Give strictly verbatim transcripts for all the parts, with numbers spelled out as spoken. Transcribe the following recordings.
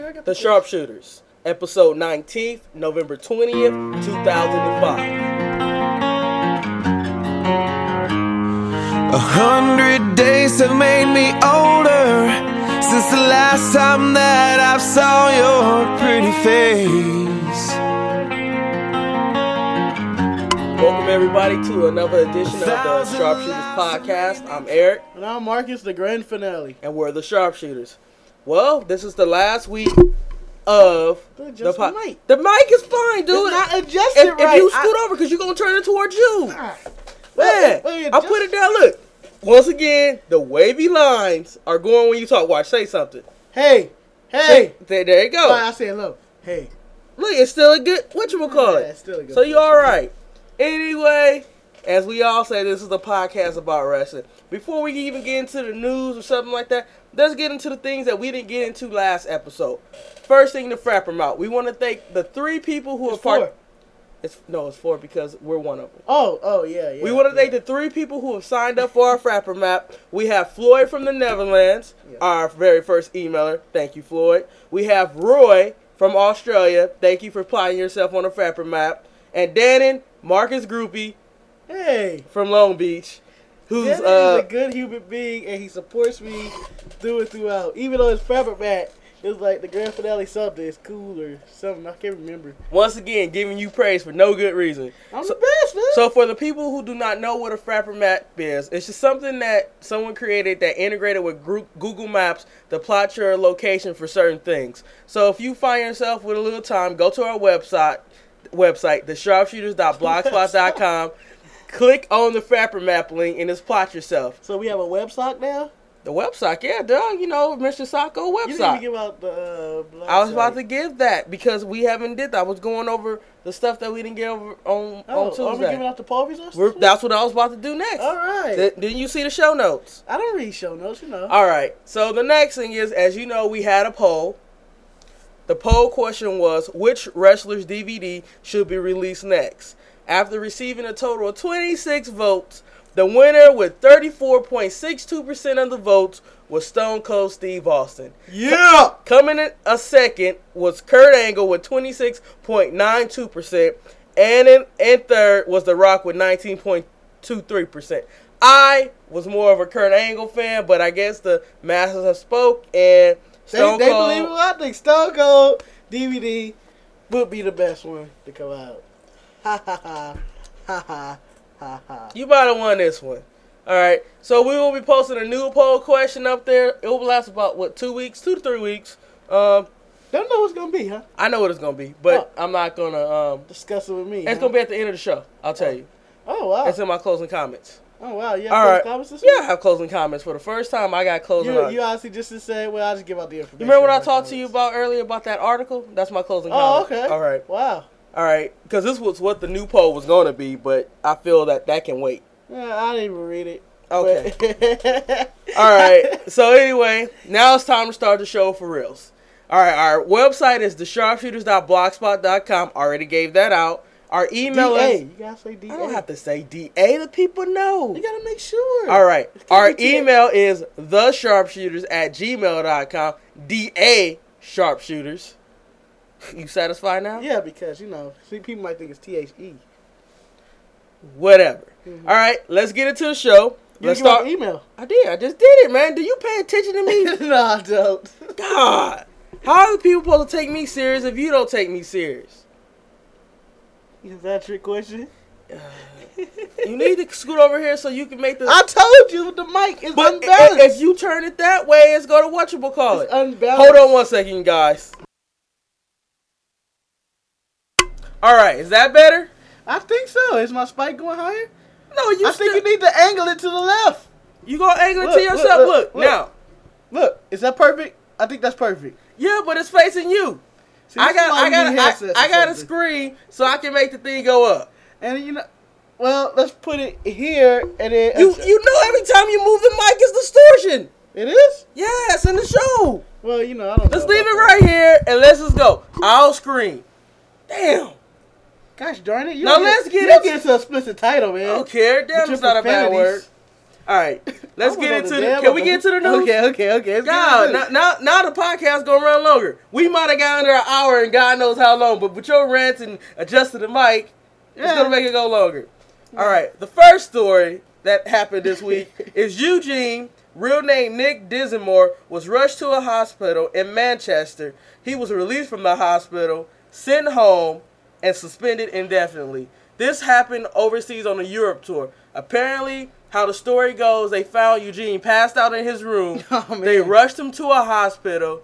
I got The Sharpshooters, episode nineteenth, November twentieth, two thousand five. A hundred days have made me older since the last time that I saw your pretty face. Welcome everybody to another edition of the Sharpshooters podcast. I'm Eric. And I'm Marcus, the grand finale. And we're the Sharpshooters. Well, this is the last week of the po- mic. The mic is fine, dude. It's not adjusted if, right. If you scoot I... over, because you're going to turn it towards you. Right. Man, I put it down. Look. Once again, the wavy lines are going when you talk. Watch, say something. Hey, hey. Say, there you go. Right, I said hello. Hey. Look, it's still a good, whatchamacallit. Yeah, it's still a good. So you all right. Anyway, as we all say, this is a podcast about wrestling. Before we even get into the news or something like that, let's get into the things that we didn't get into last episode. First thing, the Frapper Mount. We want to thank the three people who it's are part. Four. It's no, it's four because we're one of them. Oh, oh yeah, yeah. We want to yeah. thank the three people who have signed up for our Frapper Map. We have Floyd from the Netherlands, yeah. our very first emailer. Thank you, Floyd. We have Roy from Australia. Thank you for applying yourself on the Frapper Map. And Dannon, Marcus Groupie, hey, from Long Beach, who's Dannon uh, is a good human being and he supports me through and throughout. Even though it's Frapper Map. It was like the grand finale something. It's cool or something. I can't remember. Once again, giving you praise for no good reason. I'm so, the best, man. So for the people who do not know what a Frapper Map is, it's just something that someone created that integrated with Google Maps to plot your location for certain things. So if you find yourself with a little time, go to our website, website the sharpshooters dot blogspot dot com. Click on the Frapper Map link and just plot yourself. So we have a website now? The website, yeah, dog. You know, Mister Sacco website. You didn't even give out the uh, I was about to give that because we haven't did that. I was going over the stuff that we didn't get over on, oh, on Tuesday. Are we giving out the poll results? We're, that's what I was about to do next. All right. Th- didn't you see the show notes? I don't read show notes, you know. All right. So the next thing is, as you know, we had a poll. The poll question was, which wrestler's D V D should be released next? After receiving a total of twenty-six votes, the winner with thirty-four point six two percent of the votes was Stone Cold Steve Austin. Yeah! Coming in a second was Kurt Angle with twenty-six point nine two percent. And in, in third was The Rock with nineteen point two three percent. I was more of a Kurt Angle fan, but I guess the masses have spoke and Stone they, they Cold... believe it. I think Stone Cold D V D would be the best one to come out. Ha ha ha. Ha ha. Ha ha. You might have won this one. Alright, so we will be posting a new poll question up there. It will last about, what, two weeks? Two to three weeks. Um, Don't know what's going to be, huh? I know what it's going to be, but oh. I'm not going to... Um, discuss it with me. It's huh? going to be at the end of the show, I'll tell oh. you. Oh, wow. It's in my closing comments. Oh, wow. You have All closing right. comments this week? Yeah, I have closing comments. For the first time, I got closing You, comments. you honestly just to say, well, I'll just give out the information. You remember what I talked comments. to you about earlier about that article? That's my closing oh, comment. Oh, okay. All right. Wow. All right. Because this was what the new poll was going to be, but I feel that that can wait. Yeah, I didn't even read it. Okay. All right. So anyway, now it's time to start the show for reals. All right. Our website is the sharpshooters dot blogspot dot com. Already gave that out. Our email D A. is... You got to say D A. I don't have to say D A. The people know. You got to make sure. All right. Our email is the sharpshooters at gmail dot com. D A Sharpshooters. You satisfied now? Yeah, because, you know, see, people might think it's T H E. Whatever. Mm-hmm. All right. Let's get into the show. You Let's give out start. the email. I did. I just did it, man. Do you pay attention to me? No, I don't. God. How are people supposed to take me serious if you don't take me serious? Is that a trick question? Uh, you need to scoot over here so you can make the... I told you the mic is but unbalanced. If you turn it that way, it's going to whatchamacallit. It's unbalanced. Hold on one second, guys. All right. Is that better? I think so. Is my spike going higher? No, you I still... think you need to angle it to the left. You going to angle it Look, to yourself? look, Look, look, look. now. Look, is that perfect? I think that's perfect. Yeah, but it's facing you. See, I got, I got, got, I, I got a screen so I can make the thing go up. And you know, well, let's put it here and then. You, you know, every time you move the mic, it's distortion. It is? Yes, in the show. Well, you know, I don't. Let's know leave it about right here and let's just go. I'll screen. Damn. Gosh darn it! You Now don't let's get, get you don't into- get into a explicit title, man. I don't care. Damn, With it's your not a bad word. profanities. All right, let's I get wanna into know the. damn Can we about- get into the news? Okay, okay, okay. Let's God, get into now, it. now, now the podcast gonna run longer. We might have got under an hour and God knows how long, but with your rants and adjusting the mic, it's Yeah. gonna make it go longer. All right, the first story that happened this week is Eugene, real name Nick Dinsmore, was rushed to a hospital in Manchester. He was released from the hospital, sent home, and suspended indefinitely. This happened overseas on a Europe tour. Apparently, how the story goes, they found Eugene passed out in his room. Oh, man. They rushed him to a hospital.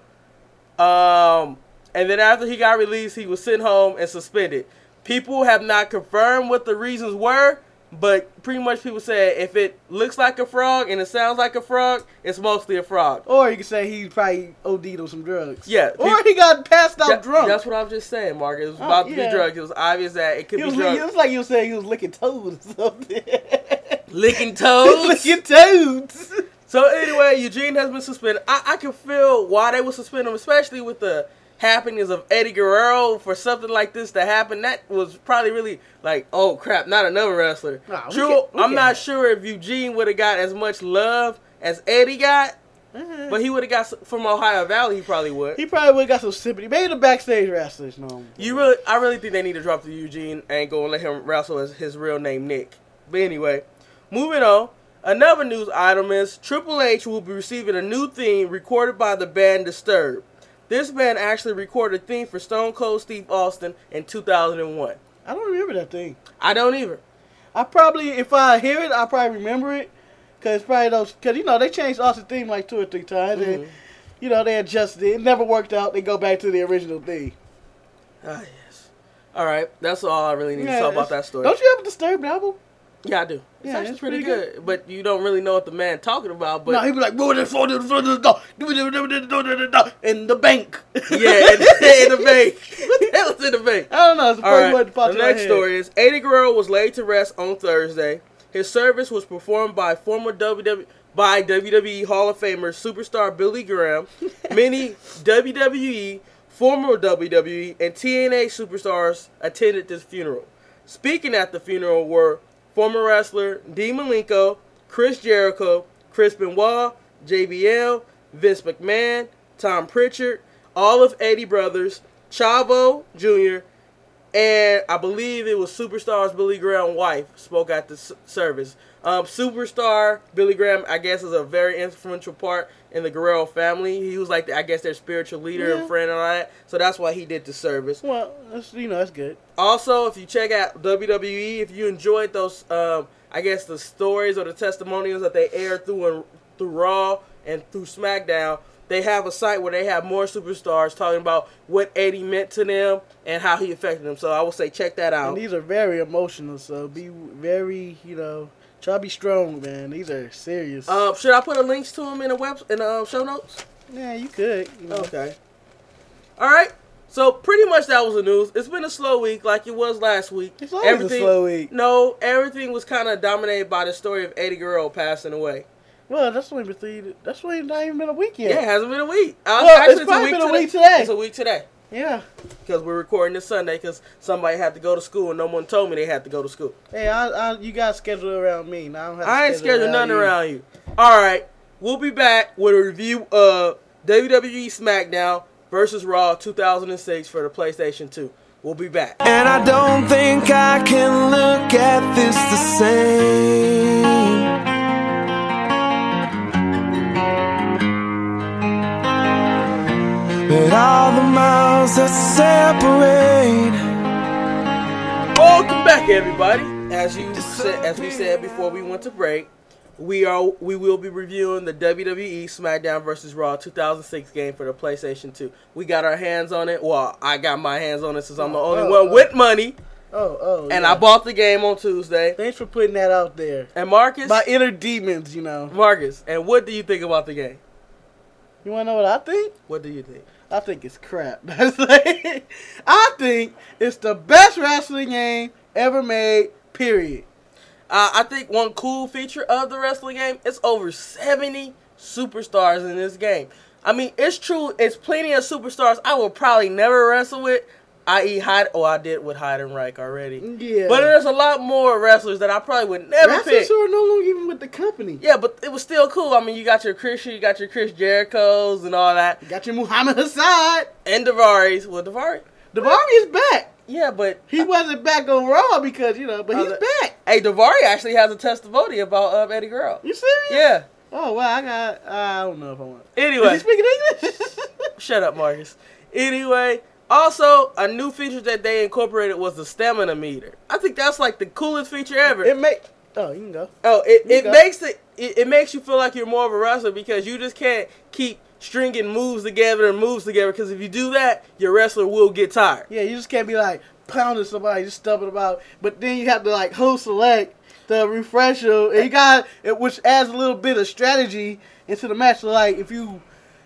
Um, and then after he got released, he was sent home and suspended. People have not confirmed what the reasons were, but pretty much people said if it looks like a frog and it sounds like a frog, it's mostly a frog. Or you could say he probably O D'd on some drugs. Yeah, Or peop- he got passed out That- drunk. That's what I was just saying, Mark. It was Oh, about to yeah. be drugs. It was obvious that it could He be was, drugs. it was like you were saying he was licking toads or something. Licking toads. licking toads. So anyway, Eugene has been suspended. I, I can feel why they would suspend him, especially with the happenings of Eddie Guerrero. For something like this to happen, that was probably really like, oh crap, not another wrestler. Nah, we True, can't- we I'm can't not have- sure if Eugene would have got as much love as Eddie got, Uh-huh. but he would have got s- from Ohio Valley. He probably would. He probably would have got some sympathy. Maybe the backstage wrestlers know him. You really, I really think they need to drop the Eugene and go and let him wrestle as his real name, Nick. But anyway, moving on. Another news item is Triple H will be receiving a new theme recorded by the band Disturbed. This band actually recorded a theme for Stone Cold Steve Austin in two thousand one. I don't remember that thing. I don't either. I probably, if I hear it, I probably remember it. Cause probably those, cause you know they changed Austin's theme like two or three times, Mhm. and you know they adjusted it. It never worked out. They go back to the original theme. Ah, yes. All right, that's all I really need Yeah, to talk about it's- that story. Don't you have a Disturbed album? Yeah, I do. It's Yeah, actually it's pretty, pretty good. but you don't really know what the man talking about. But no, he be like, "Roll it for the in the bank." yeah, in, in the bank. What the hell is in the bank? I don't know. It's the All first right, one that popped the in my next head. story is Eddie Guerrero was laid to rest on Thursday. His service was performed by former W W E by W W E Hall of Famer superstar Billy Graham. Many W W E, former W W E, and T N A superstars attended this funeral. Speaking at the funeral were former wrestler Dean Malenko, Chris Jericho, Chris Benoit, J B L, Vince McMahon, Tom Pritchard, all of Eddie brothers, Chavo Junior, and I believe it was Superstar's Billy Graham's wife spoke at the s- service. Um, Superstar Billy Graham, I guess, is a very influential part in the Guerrero family. He was like, the, I guess, their spiritual leader Yeah. and friend and all that. So that's why he did the service. Well, that's, you know that's good. Also, if you check out W W E, if you enjoyed those, um, I guess, the stories or the testimonials that they aired through and through Raw and through SmackDown, they have a site where they have more superstars talking about what Eddie meant to them and how he affected them. So I would say check that out. And these are very emotional, so be very, you know, try to be strong, man. These are serious. Um, should I put a links to them in the web in the um, show notes? yeah, you could. You know. Okay. All right. So pretty much that was the news. It's been a slow week, like it was last week. It's always a slow week. No, everything was kind of dominated by the story of Eddie Guerrero passing away. Well, that's only been three. That's only not even been a week yet. Yeah, it hasn't been a week. Uh, Well, it's probably been a week today. It's a week today Yeah. because we're recording this Sunday because somebody had to go to school and no one told me they had to go to school. Hey, I, I, you got scheduled around me. Now I don't have. To I ain't schedule scheduled nothing you. around you. All right, we'll be back with a review of W W E SmackDown versus Raw two thousand six for the PlayStation two. We'll be back. And I don't think I can look at this the same. But all the miles that separate. Welcome back, everybody. As you said, as we said before we went to break, we are we will be reviewing the W W E SmackDown versus Raw two thousand six game for the PlayStation two. We got our hands on it. Well, I got my hands on it since I'm the only oh, one oh. with money, Oh, oh. and yeah. I bought the game on Tuesday. Thanks for putting that out there. And Marcus, My inner demons, you know. Marcus, and what do you think about the game? You want to know what I think? What do you think? I think it's crap. That's like, I think it's the best wrestling game ever made. Period. Uh, I think one cool feature of the wrestling game is over seventy superstars in this game. I mean, it's true. It's plenty of superstars I will probably never wrestle with, that is. Hyde. Oh, I did with Heidenreich already. Yeah. But there's a lot more wrestlers that I probably would never Wrestlers pick. who are no longer even with the company. Yeah, but it was still cool. I mean, you got your Christian, you got your Chris Jerichos and all that. You got your Muhammad Hassan. And Daivaris. Well, Daivari. Daivari is back. Yeah, but He wasn't back on Raw because, you know, but he's Uh, back. hey, Daivari actually has a testimony about uh, Eddie Guerrero. You serious? Yeah. Oh, well, I got, uh, I don't know if I want. Anyway. Is he speaking English? Shut up, Marcus. Anyway, also, a new feature that they incorporated was the stamina meter. I think that's like the coolest feature ever. It make, oh, you can go. Oh, it, You it go. makes it, it it makes you feel like you're more of a wrestler because you just can't keep stringing moves together and moves together because if you do that, your wrestler will get tired. Yeah, you just can't be like pounding somebody, just stumping about. But then you have to like hold select to refresh you, and you got it, which adds a little bit of strategy into the match. So like if you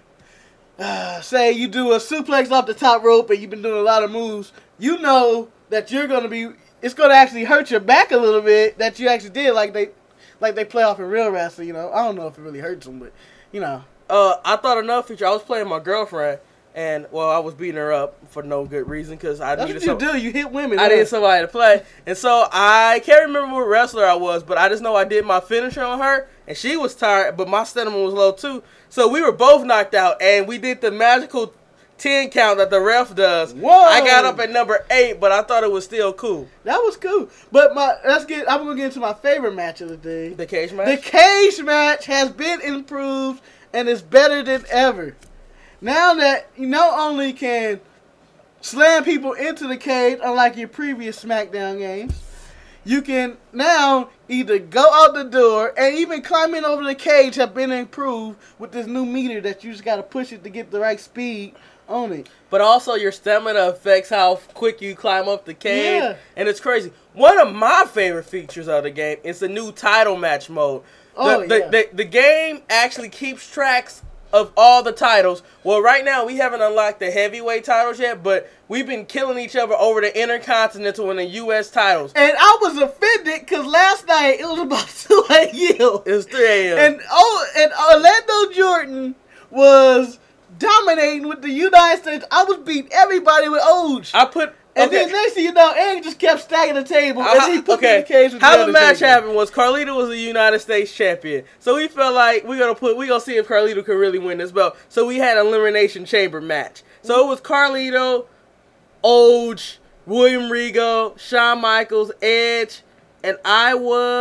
uh, say you do a suplex off the top rope and you've been doing a lot of moves, you know that you're gonna be. It's gonna actually hurt your back a little bit that you actually did like they like they play off in real wrestling. You know, I don't know if it really hurts them, but you know. Uh, I thought another feature. I was playing my girlfriend, and well, I was beating her up for no good reason because I That's needed what you some- do. You hit women. I huh? needed somebody to play, and so I can't remember what wrestler I was, but I just know I did my finisher on her, and she was tired, but my stamina was low too. So we were both knocked out, and we did the magical ten count that the ref does. Whoa. I got up at number eight, but I thought it was still cool. That was cool. But my let's get. I'm gonna get into my favorite match of the day. The cage match. The cage match has been improved and is better than ever. Now that you not only can slam people into the cage, unlike your previous SmackDown games, you can now either go out the door and even climbing over the cage have been improved with this new meter that you just got to push it to get the right speed on it. But also your stamina affects how quick you climb up the cage, Yeah. and it's crazy. One of my favorite features of the game is the new title match mode. Oh, the, the, yeah. the, the game actually keeps tracks of all the titles. Well, right now we haven't unlocked the heavyweight titles yet, but we've been killing each other over the Intercontinental and the U S titles. And I was offended because last night it was about two a.m. It was three a.m. And oh, and Orlando Jordan was dominating with the United States. I was beating everybody with Oge. I put And okay. then next thing you know, Eric just kept stacking the table. And then he put okay. me in the cage with How the other match people. happened was Carlito was the United States champion, so we felt like we gonna put we gonna see if Carlito could really win this belt. So we had an elimination chamber match. So it was Carlito, Oge, William Regal, Shawn Michaels, Edge, and I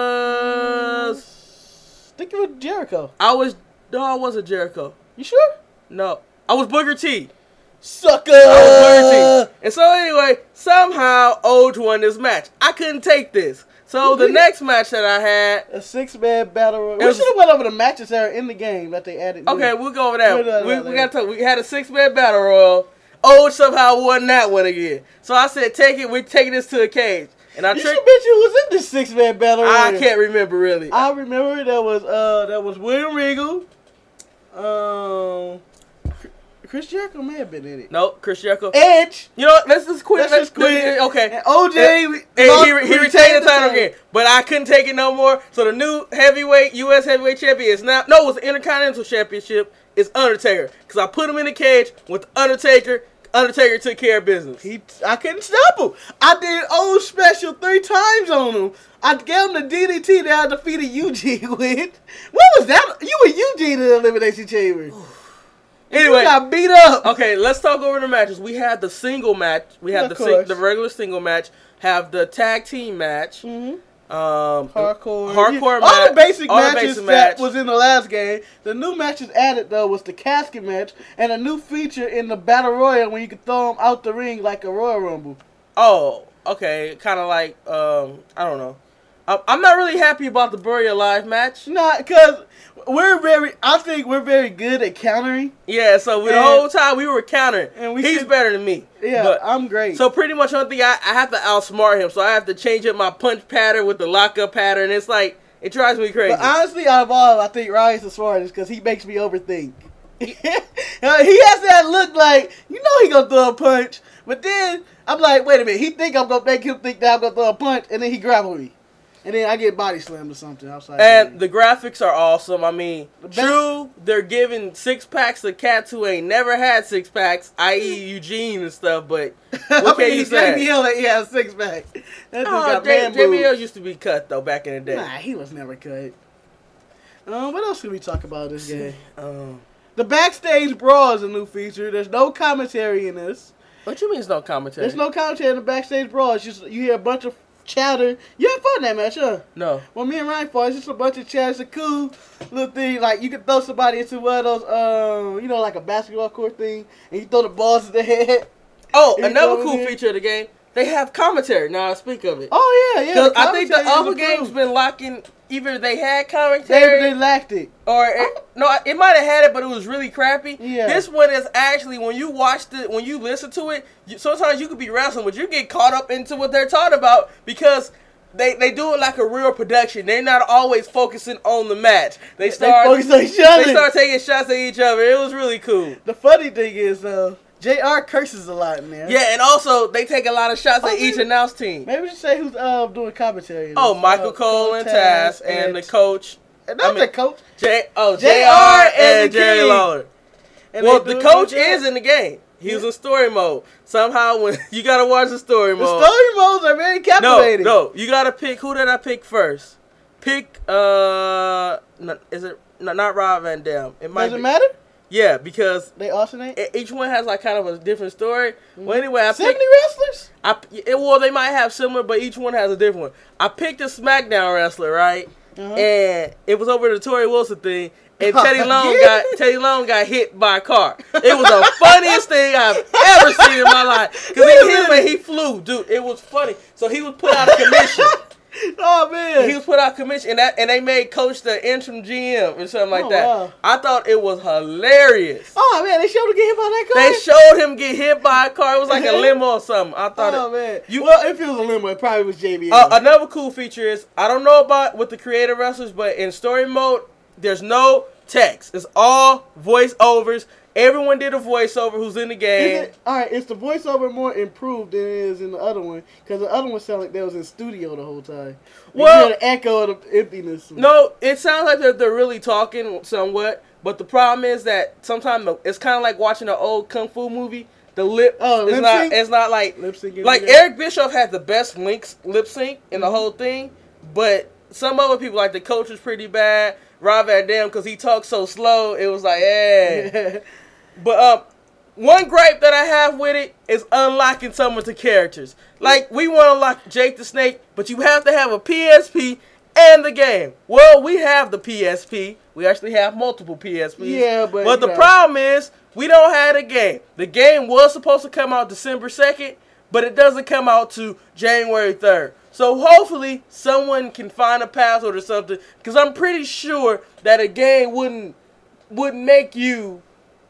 was I think it was Jericho. I was no I wasn't Jericho. You sure? No, I was Booker T. Sucker. I was Booker T. And so anyway, somehow Oge won this match. I couldn't take this. So the next match that I had. A six-man battle royal. It We was- should have went over the matches that are in the game that they added. new. Okay, we'll go over that. We'll do that We, later. we got to. We had a six-man battle royal. Oge somehow won that one again. So I said, "Take it. We're taking this to a cage." And I You tricked. should bet you was in this six-man battle royal. I can't remember really. I remember that was uh that was William Regal. Um, Chris Jericho may have been in it. no, Chris Jericho. Edge. You know what? Let's just quit. Let's Let's just quit. let's- Okay. And O J. And he, he retained the title again, but I couldn't take it no more. So the new heavyweight, U S heavyweight champion is now, no, it was the Intercontinental Championship, is Undertaker. Because I put him in the cage with Undertaker. Undertaker took care of business. He, I couldn't stop him. I did old special three times on him. I gave him the D D T that I defeated Eugene with. What was that? You were Eugene in the Elimination Chamber. Anyway, You got beat up. okay, let's talk over the matches. We had the single match. We had Of the sing, course. the regular single match. Have the tag team match. Mm-hmm. Um, Hardcore. hardcore Yeah. All match. the basic all the matches basic that match. was in the last game. The new matches added though was the casket match and a new feature in the battle royal when you could throw them out the ring like a Royal Rumble. Oh, okay, kind of like um, I don't know. I- I'm not really happy about the Bury Alive match. Nah, cause we're very. I think we're very good at countering. Yeah, so the And- whole time we were countering. and we He's should- better than me. Yeah, But- I'm great. So pretty much one thing I, I have to outsmart him. So I have to change up my punch pattern with the lockup pattern. It's like it drives me crazy. But honestly, out of all, I think Ryan's the smartest because he makes me overthink. Uh, he has that look like, you know he gonna throw a punch, but then I'm like, wait a minute, he think I'm gonna make him think that I'm gonna throw a punch, and then he grapple me. And then I get body slammed or something outside. And the graphics are awesome. I mean, The best- true, they're giving six packs to cats who ain't never had six packs, that is. Eugene and stuff. But what can you say? J B L, he has a six pack. That dude Oh, got J- man JBL boobs. used to be cut though back in the day. Nah, he was never cut. Um, what else can we talk about this game? Um, The backstage brawl is a new feature. There's no commentary in this. what you mean? There's no commentary? There's no commentary in the backstage brawl. It's just you hear a bunch of chatter. You had fun that match, huh? No. Well, me and Ryan fought. It's just a bunch of chatter. It's a cool little thing. Like you can throw somebody into one of those, um, you know, like a basketball court thing, and you throw the balls at the head. Oh, You another go cool in. feature of the game. They have commentary. Now I speak of it. Oh yeah, yeah. 'Cause I think the commentary is other improved. game's been locking. Either they had They, commentary, they lacked it. or it, no, it might have had it, but it was really crappy. Yeah. This one is actually when you watched it, when you listen to it, you, sometimes you could be wrestling, but you get caught up into what they're talking about because they they do it like a real production. They're not always focusing on the match. They start they focus on each other. they start taking shots at each other. It was really cool. The funny thing is, uh, J R curses a lot in there. Yeah, and also they take a lot of shots Oh, at each really? announce team. Maybe we should say who's uh doing commentary. in Oh, this. Michael Uh, Cole and Taz and the coach. and not I mean- the coach. J oh J J R R and and the Jerry King. Lawler. And Well, they the do a coach good job. is in the game. He was in story mode. Somehow, when you gotta watch the story The mode. story modes are very no, captivating. no, you gotta pick. Who did I pick first? Pick. Uh, no, is it no, not Rob Van Dam? It might Does it be. matter? Yeah, because They alternate. e- each one has like kind of a different story. Well, anyway, I Seventy picked. wrestlers. I it, well, they might have similar, but each one has a different one. I picked a SmackDown wrestler, right? Uh-huh. And it was over the Tori Wilson thing. And Oh, Teddy Long yeah. got Teddy Long got hit by a car. It was the funniest thing I've ever seen in my life. Because Wait a he hit him minute. and he flew, dude. It was funny. So he was put out of commission. Oh man. He was put out of commission, and that and they made Coach the interim G M or something like Oh, that. wow. I thought it was hilarious. Oh man, they showed him get hit by that car. They showed him get hit by a car. It was like a limo or something. I thought Oh it, man. You- well, if it was a limo, it probably was J B L. Uh, another cool feature is I don't know about with the creative wrestlers, but in story mode, there's no text. It's all voiceovers. Everyone did a voiceover who's in the Is game. it, all right, is the voiceover more improved than it is in the other one? Because the other one sounded like they was in studio the whole time. You Well- hear the echo of the emptiness. No, it sounds like they're, they're really talking somewhat, but the problem is that sometimes it's kind of like watching an old kung fu movie. The lip, Oh, it's lip not, sync? it's not like Lip sync. like Eric Bischoff had the best links lip sync in the whole thing, but some other people like the coach was pretty bad. Rob Van Dam, because he talks so slow, it was like, hey. But um, one gripe that I have with it is unlocking some of the characters. Like, we want to unlock Jake the Snake, but you have to have a P S P and the game. Well, we have the P S P. We actually have multiple P S Ps. Yeah, but, But you the know. problem is, we don't have the game. The game was supposed to come out December second, but it doesn't come out to January third. So hopefully someone can find a password or something, because I'm pretty sure that a game wouldn't wouldn't make you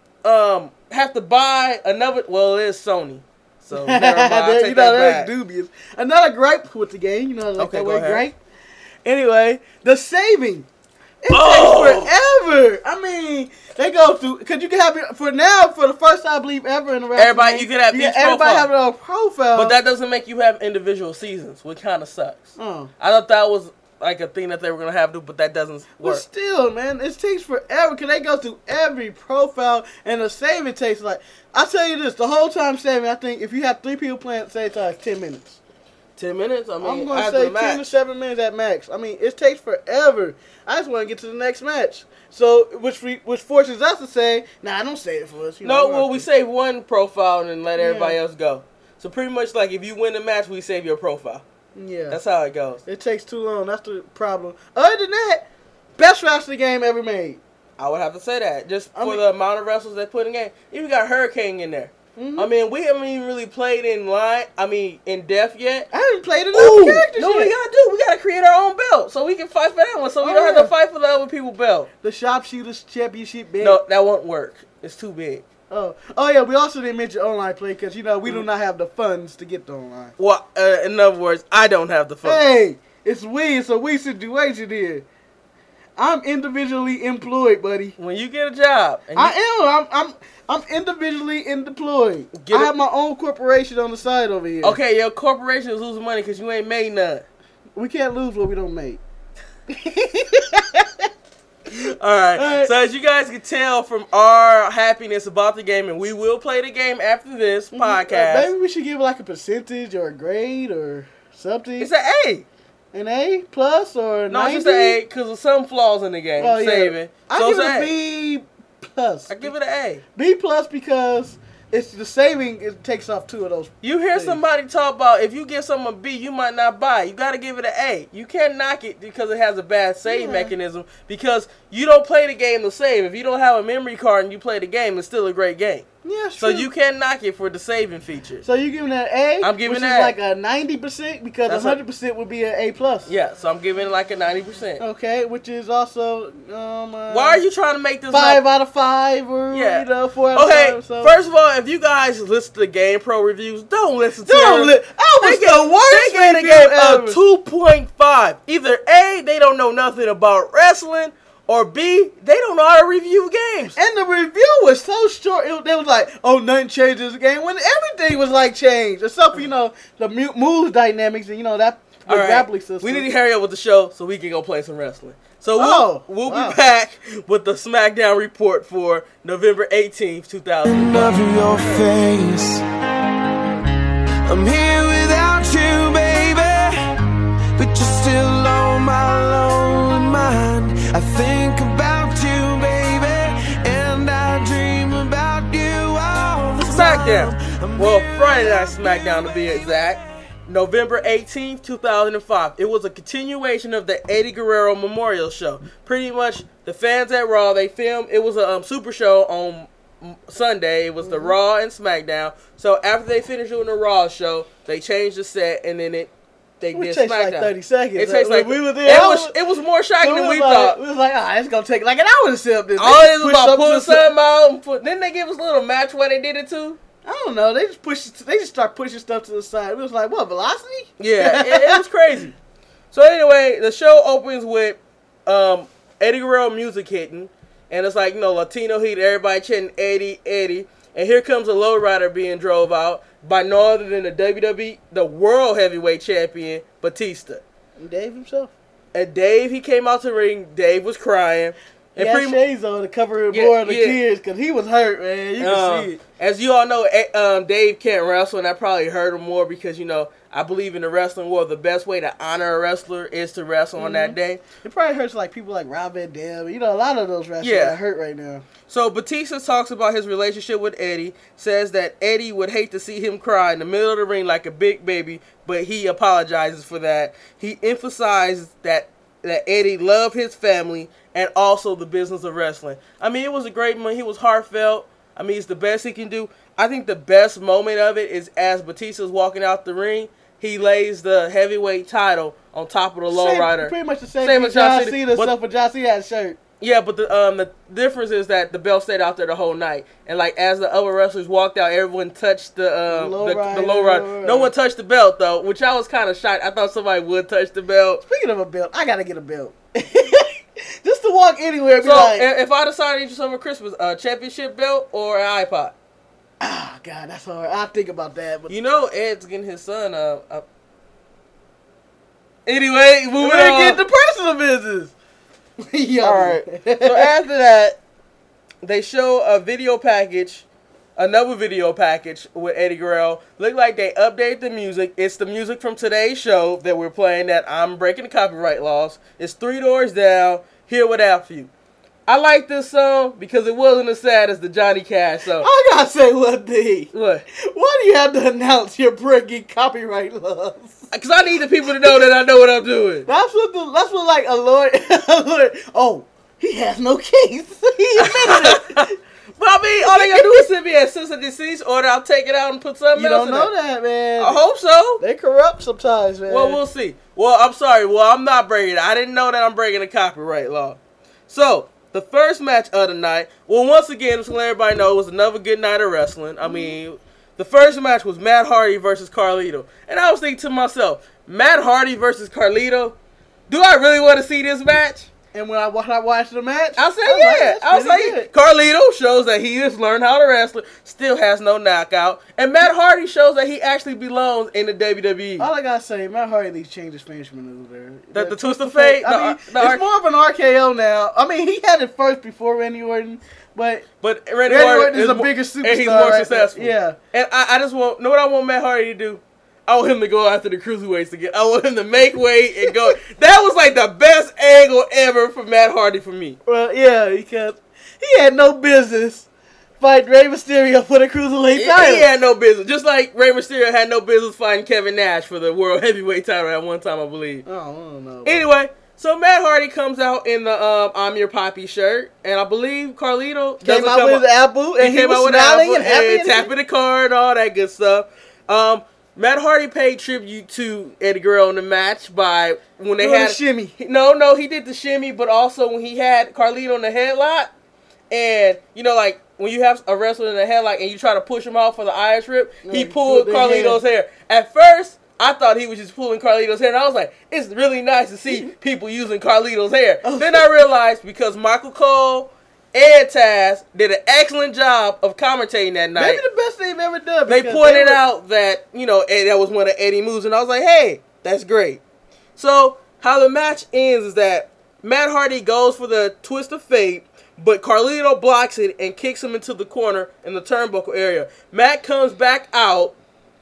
um have to buy another. Well, it is Sony, so never mind. I you take know, that that's back. dubious. Another gripe with the game, you know, like Okay, that go word ahead. gripe. Anyway, the saving. It Oh! takes forever. I mean, they go through, because you can have it, for now, for the first time, I believe, ever in the wrestling Everybody- game, you can have you each get everybody profile. have their own profile. But that doesn't make you have individual seasons, which kind of sucks. Oh. I thought that was like a thing that they were gonna have to, but that doesn't But work. still, man, it takes forever because they go through every profile and the saving takes like, I'll tell you this, the whole time saving, I think if you have three people playing at the same time, it's ten minutes. Ten minutes. I mean, I'm going to after say the match. ten to seven minutes at max. I mean, it takes forever. I just want to get to the next match. So, which we, which forces us to say, nah, don't save it for us. You No, know, well, we save one profile and then let everybody Yeah. else go. So pretty much like if you win the match, we save your profile. Yeah. That's how it goes. It takes too long. That's the problem. Other than that, best wrestling game ever made. I would have to say that just I for mean- the amount of wrestlers they put in the game. Even got Hurricane in there. Mhm. I mean, we haven't even really played in line. I mean, in depth yet. I haven't played enough Ooh, characters no, yet. we gotta do. We gotta create our own belt so we can fight for that one. So we Oh, don't have yeah. to fight for the other people's belt. The Sharpshooters Championship belt. No, that won't work. It's too big. Oh, oh yeah. We also didn't mention online play because you know we do not have the funds to get the online. Well, uh, in other words, I don't have the fun. Hey, it's we. It's a we situation here. I'm individually employed, buddy. When you get a job, and you, I am. I'm. I'm. I'm individually employed. Get I it- have my own corporation on the side over here. okay, your corporation is losing money because you ain't made none. We can't lose what we don't make. All right. All right. So as you guys can tell from our happiness about the game, and we will play the game after this Mm-hmm. podcast. Uh, maybe we should give like a percentage or a grade or something. It's an A. An A plus or a No, it's ninety? just an A because of some flaws in the game. Oh, yeah. Saving. I So give it's it an a A. B plus. I give it an A. B plus because it's the saving. It takes off two of those. You hear things. somebody talk about if you give someone a B, you might not buy. You got to give it an A. You can't knock it because it has a bad save Yeah. mechanism because you don't play the game to save. If you don't have a memory card and you play the game, it's still a great game. Yeah, So true. you can't knock it for the saving feature. So you giving that A? I'm giving which that is A. like a ninety percent because That's a hundred percent would be an A plus. Yeah, so I'm giving it like a ninety percent. Okay, which is also um. Uh, Why are you trying to make this five like- out of five or Yeah. you know four out Okay, of five? So. first of all, if you guys listen to GamePro reviews, don't listen to Don't them. li- I was They the gave- worst They gave the review game ever. a two point five. Either A, they don't know nothing about wrestling, or B, they don't know how to review games. And the review was so short. It, they was like, "Oh, nothing changes the game." When everything was like changed, except for, you know the mu- moves dynamics and you know that the All right, grappling system. we need to hurry up with the show so we can go play some wrestling. So we'll, Oh, we'll wow. be back with the SmackDown report for November eighteenth, two thousand five. Of your face, I'm here without you, baby, but you're still on my lonely mind. I think about you, baby, and I dream about you all the time. SmackDown. Well, Friday Night SmackDown to be exact. November eighteenth, two thousand five. It was a continuation of the Eddie Guerrero Memorial Show. Pretty much, the fans at Raw, they filmed, it was a um, super show on mm, Sunday. It was the Raw and SmackDown. So after they finished doing the Raw show, they changed the set, and then it they It did takes SmackDown. like thirty seconds. It takes When like we were there. It I was, it was more shocking so than we we was like, thought. We was like, ah, it's gonna take like an hour to set up this. All They it just was pushed about up to pulling the- something out. And put, didn't they give us a little match where they did it too? I don't know. They just push. They just start pushing stuff to the side. It was like, what, velocity? Yeah, it, it was crazy. So anyway, the show opens with um, Eddie Guerrero music hitting, and it's like, you know, Latino heat, everybody chanting Eddie, Eddie, and here comes a lowrider being drove out by no other than the W W E, the World Heavyweight Champion, Batista. And Dave himself. And Dave, he came out to the ring. Dave was crying. He And had pretty mu- shades on to cover Yeah, more of the yeah. tears because he was hurt, man. You can Uh, see it. As you all know, eh, um, Dave can't wrestle, and that probably hurt him more because, you know, I believe in the wrestling world, the best way to honor a wrestler is to wrestle on that day. It probably hurts like people like Rob Van Dam. You know, a lot of those wrestlers Yeah. are hurt right now. So Batista talks about his relationship with Eddie, says that Eddie would hate to see him cry in the middle of the ring like a big baby, but he apologizes for that. He emphasizes that that Eddie loved his family and also the business of wrestling. I mean, it was a great moment. He was heartfelt. I mean, it's the best he can do. I think the best moment of it is as Batista's walking out the ring, he lays the heavyweight title on top of the Same- lowrider. Pretty much the same, Same thing as John John Cena, Cena, but- stuff with John Cena had a shirt. Yeah, but the um the difference is that the belt stayed out there the whole night, and like as the other wrestlers walked out, everyone touched the um the, the, Lowrider, low rider. lowrider. No one touched the belt though, which I was kind of shocked. I thought somebody would touch the belt. Speaking of a belt, I gotta get a belt. Just to walk anywhere and be So like, if if I decided to get you something for Christmas, a championship belt or an iPod, ah, God, that's hard. I think about that, but you know Ed's getting his son uh. uh anyway, we're moving gonna on. get the personal business. Yo. All right. So after that, they show a video package, another video package with Eddie Guerrero. Look like they update the music. It's the music from today's show that we're playing that I'm breaking the copyright laws. It's Three Doors Down, Here Without You. I like this song because it wasn't as sad as the Johnny Cash song. I gotta say one thing. What? Why do you have to announce you're breaking copyright laws? Because I need the people to know that I know what I'm doing. That's what the, that's what like a lawyer, a lawyer. Oh, he has no case. He admitted it. But I mean, all they gotta do is send me a cease and desist order. I'll take it out and put something You else don't in know it. that, man. I hope so. They corrupt sometimes, man. Well, we'll see. Well, I'm sorry. Well, I'm not breaking it. I didn't know that I'm breaking the copyright law. So, the first match of the night, well, once again, just to let everybody know, it was another good night of wrestling. I mean, the first match was Matt Hardy versus Carlito. And I was thinking to myself, Matt Hardy versus Carlito? Do I really want to see this match? And when I, when I watched the match, I said, I was yeah. like, I was like, good. Carlito shows that he has learned how to wrestle, still has no knockout. And Matt Hardy shows that he actually belongs in the W W E. All I gotta say, Matt Hardy at least changed his finish maneuver there. That the twist of fate? I The mean, ar- the it's ar- more of an R K O now. I mean, he had it first before Randy Orton, but But Randy, Randy Orton, Orton is a mo- bigger superstar. and he's more right successful. there. Yeah. And I, I just want, know what I want Matt Hardy to do? I want him to go after the cruiserweights again. I want him to make weight and go. That was like the best angle ever for Matt Hardy for me. Well, yeah, because he had no business fighting Rey Mysterio for the cruiserweight He, title. he had no business. Just like Rey Mysterio had no business fighting Kevin Nash for the World Heavyweight title at one time, I believe. Oh, I don't know. Anyway, so Matt Hardy comes out in the um, I'm Your Poppy shirt, and I believe Carlito Came doesn't out come with out- his apple, and he he, came was out with smiling Apple and happy. and and tapping the card, all that good stuff. Um, Matt Hardy paid tribute to Eddie Guerrero in the match by when they Doing had the shimmy. No, no, he did the shimmy, but also when he had Carlito in the headlock, and you know, like when you have a wrestler in the headlock and you try to push him off for the Irish whip, Yeah, he he pulled pulled their Carlito's hair. At first, I thought he was just pulling Carlito's hair, and I was like, it's really nice to see people using Carlito's hair. Oh. Then I realized because Michael Cole and Taz did an excellent job of commentating that night. Maybe the best they've ever done. They because pointed were- out that, you know, Ed- that was one of Eddie's moves, and I was like, hey, that's great. So, how the match ends is that Matt Hardy goes for the twist of fate, but Carlito blocks it and kicks him into the corner in the turnbuckle area. Matt comes back out,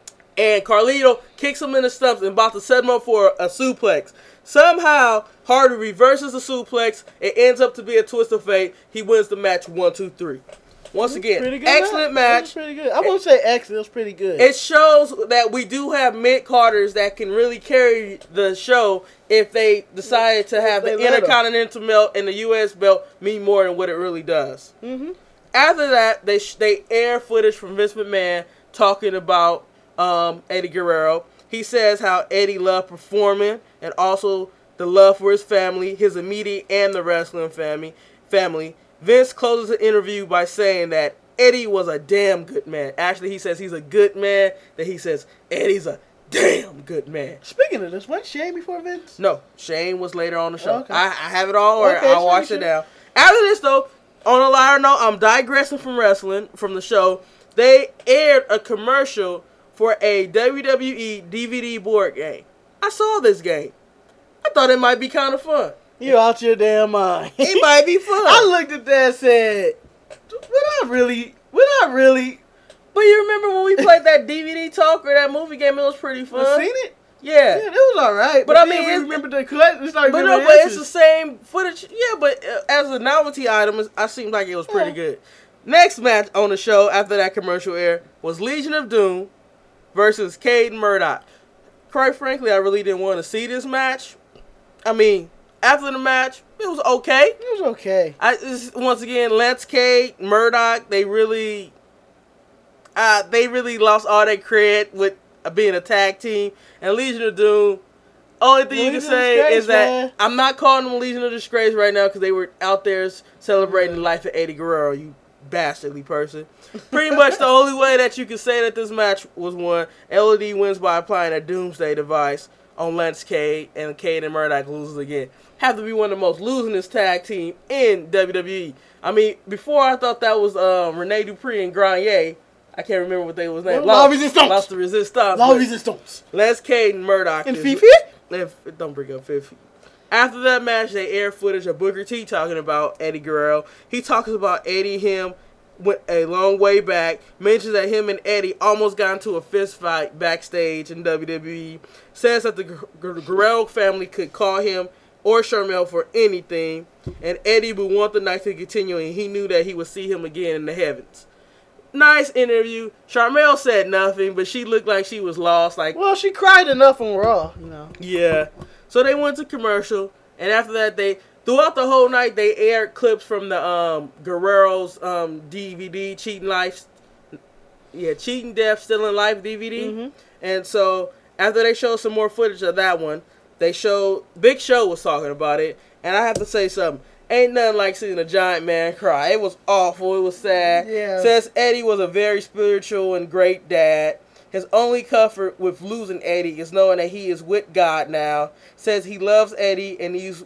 and Carlito kicks him in the stumps and about to set him up for a suplex. Somehow, Hardy reverses the suplex. It ends up to be a twist of fate. He wins the match one, two, three. Once again, Pretty good excellent match. It match. was pretty good. I won't say excellent. It was pretty good. It shows that we do have mid-carders that can really carry the show if they decide to have If the they let 'em. Intercontinental belt and the U S belt mean more than what it really does. mm-hmm. After that, they sh- they air footage from Vince McMahon talking about um, Eddie Guerrero. He says how Eddie loved performing and also the love for his family, his immediate and the wrestling family. Family. Vince closes the interview by saying that Eddie was a damn good man. Actually, he says he's a good man. That he says Eddie's a damn good man. Speaking of this, wasn't Shane before Vince? No, Shane was later on the show. Okay. I, I have it all ordered. Okay, I'll sure, watch sure. it now. After this, though, on a lighter note, I'm digressing from wrestling, from the show. They aired a commercial for a W W E D V D board game. I saw this game. I thought it might be kind of fun. You out your damn mind. It might be fun. I looked at that and said, would I really, would I really But you remember when we played that D V D talk or that movie game? It was pretty fun. have seen it? Yeah. Yeah, it was alright. But But, I I mean, mean, we it's- remember the collect. We started But no, remembering but the it's the answers. same footage. Yeah, but uh, as a novelty item, it's- I seemed like it was pretty Yeah. good. Next match on the show after that commercial air was Legion of Doom versus Cade and Murdoch. Quite frankly, I really didn't want to see this match. I mean, after the match, it was okay. It was okay. I it's, once again, Lance Cade, Murdoch, they really, uh, they really lost all their cred with uh, being a tag team. And Legion of Doom, only thing you Legion can of say Disgrace, is that man. I'm not calling them Legion of Disgrace right now because they were out there celebrating the life of Eddie Guerrero, you bastardly person. Pretty much the only way that you can say that this match was won, L O D wins by applying a Doomsday device on Lance Cade, and Cade and Murdoch loses again. Have to be one of the most losingest tag team in W W E. I mean, before I thought that was um, Rene Dupree and Grenier. I can't remember what they was named. La Resistance. Lost the Resistance. La but Resistance. Lance Cade and Murdoch. And is- Fifi? if, don't bring up Fifi. After that match, they air footage of Booker T talking about Eddie Guerrero. He talks about Eddie, him, went a long way back. Mentions that him and Eddie almost got into a fist fight backstage in W W E. Says that the Gu- Gu- Guerrero family could call him or Sharmell for anything. And Eddie would want the night to continue, and he knew that he would see him again in the heavens. Nice interview. Sharmell said nothing, but she looked like she was lost. Like, Well, she cried enough on Raw, you know. yeah. So they went to commercial, and after that, they throughout the whole night they aired clips from the um, Guerrero's um, D V D, Cheating Life, yeah, Cheating Death, Still in Life D V D. Mhm. And so after they showed some more footage of that one, they showed Big Show was talking about it, and I have to say something. Ain't nothing like seeing a giant man cry. It was awful. It was sad. Yeah. Says Eddie was a very spiritual and great dad. His only comfort with losing Eddie is knowing that he is with God now. Says he loves Eddie and he's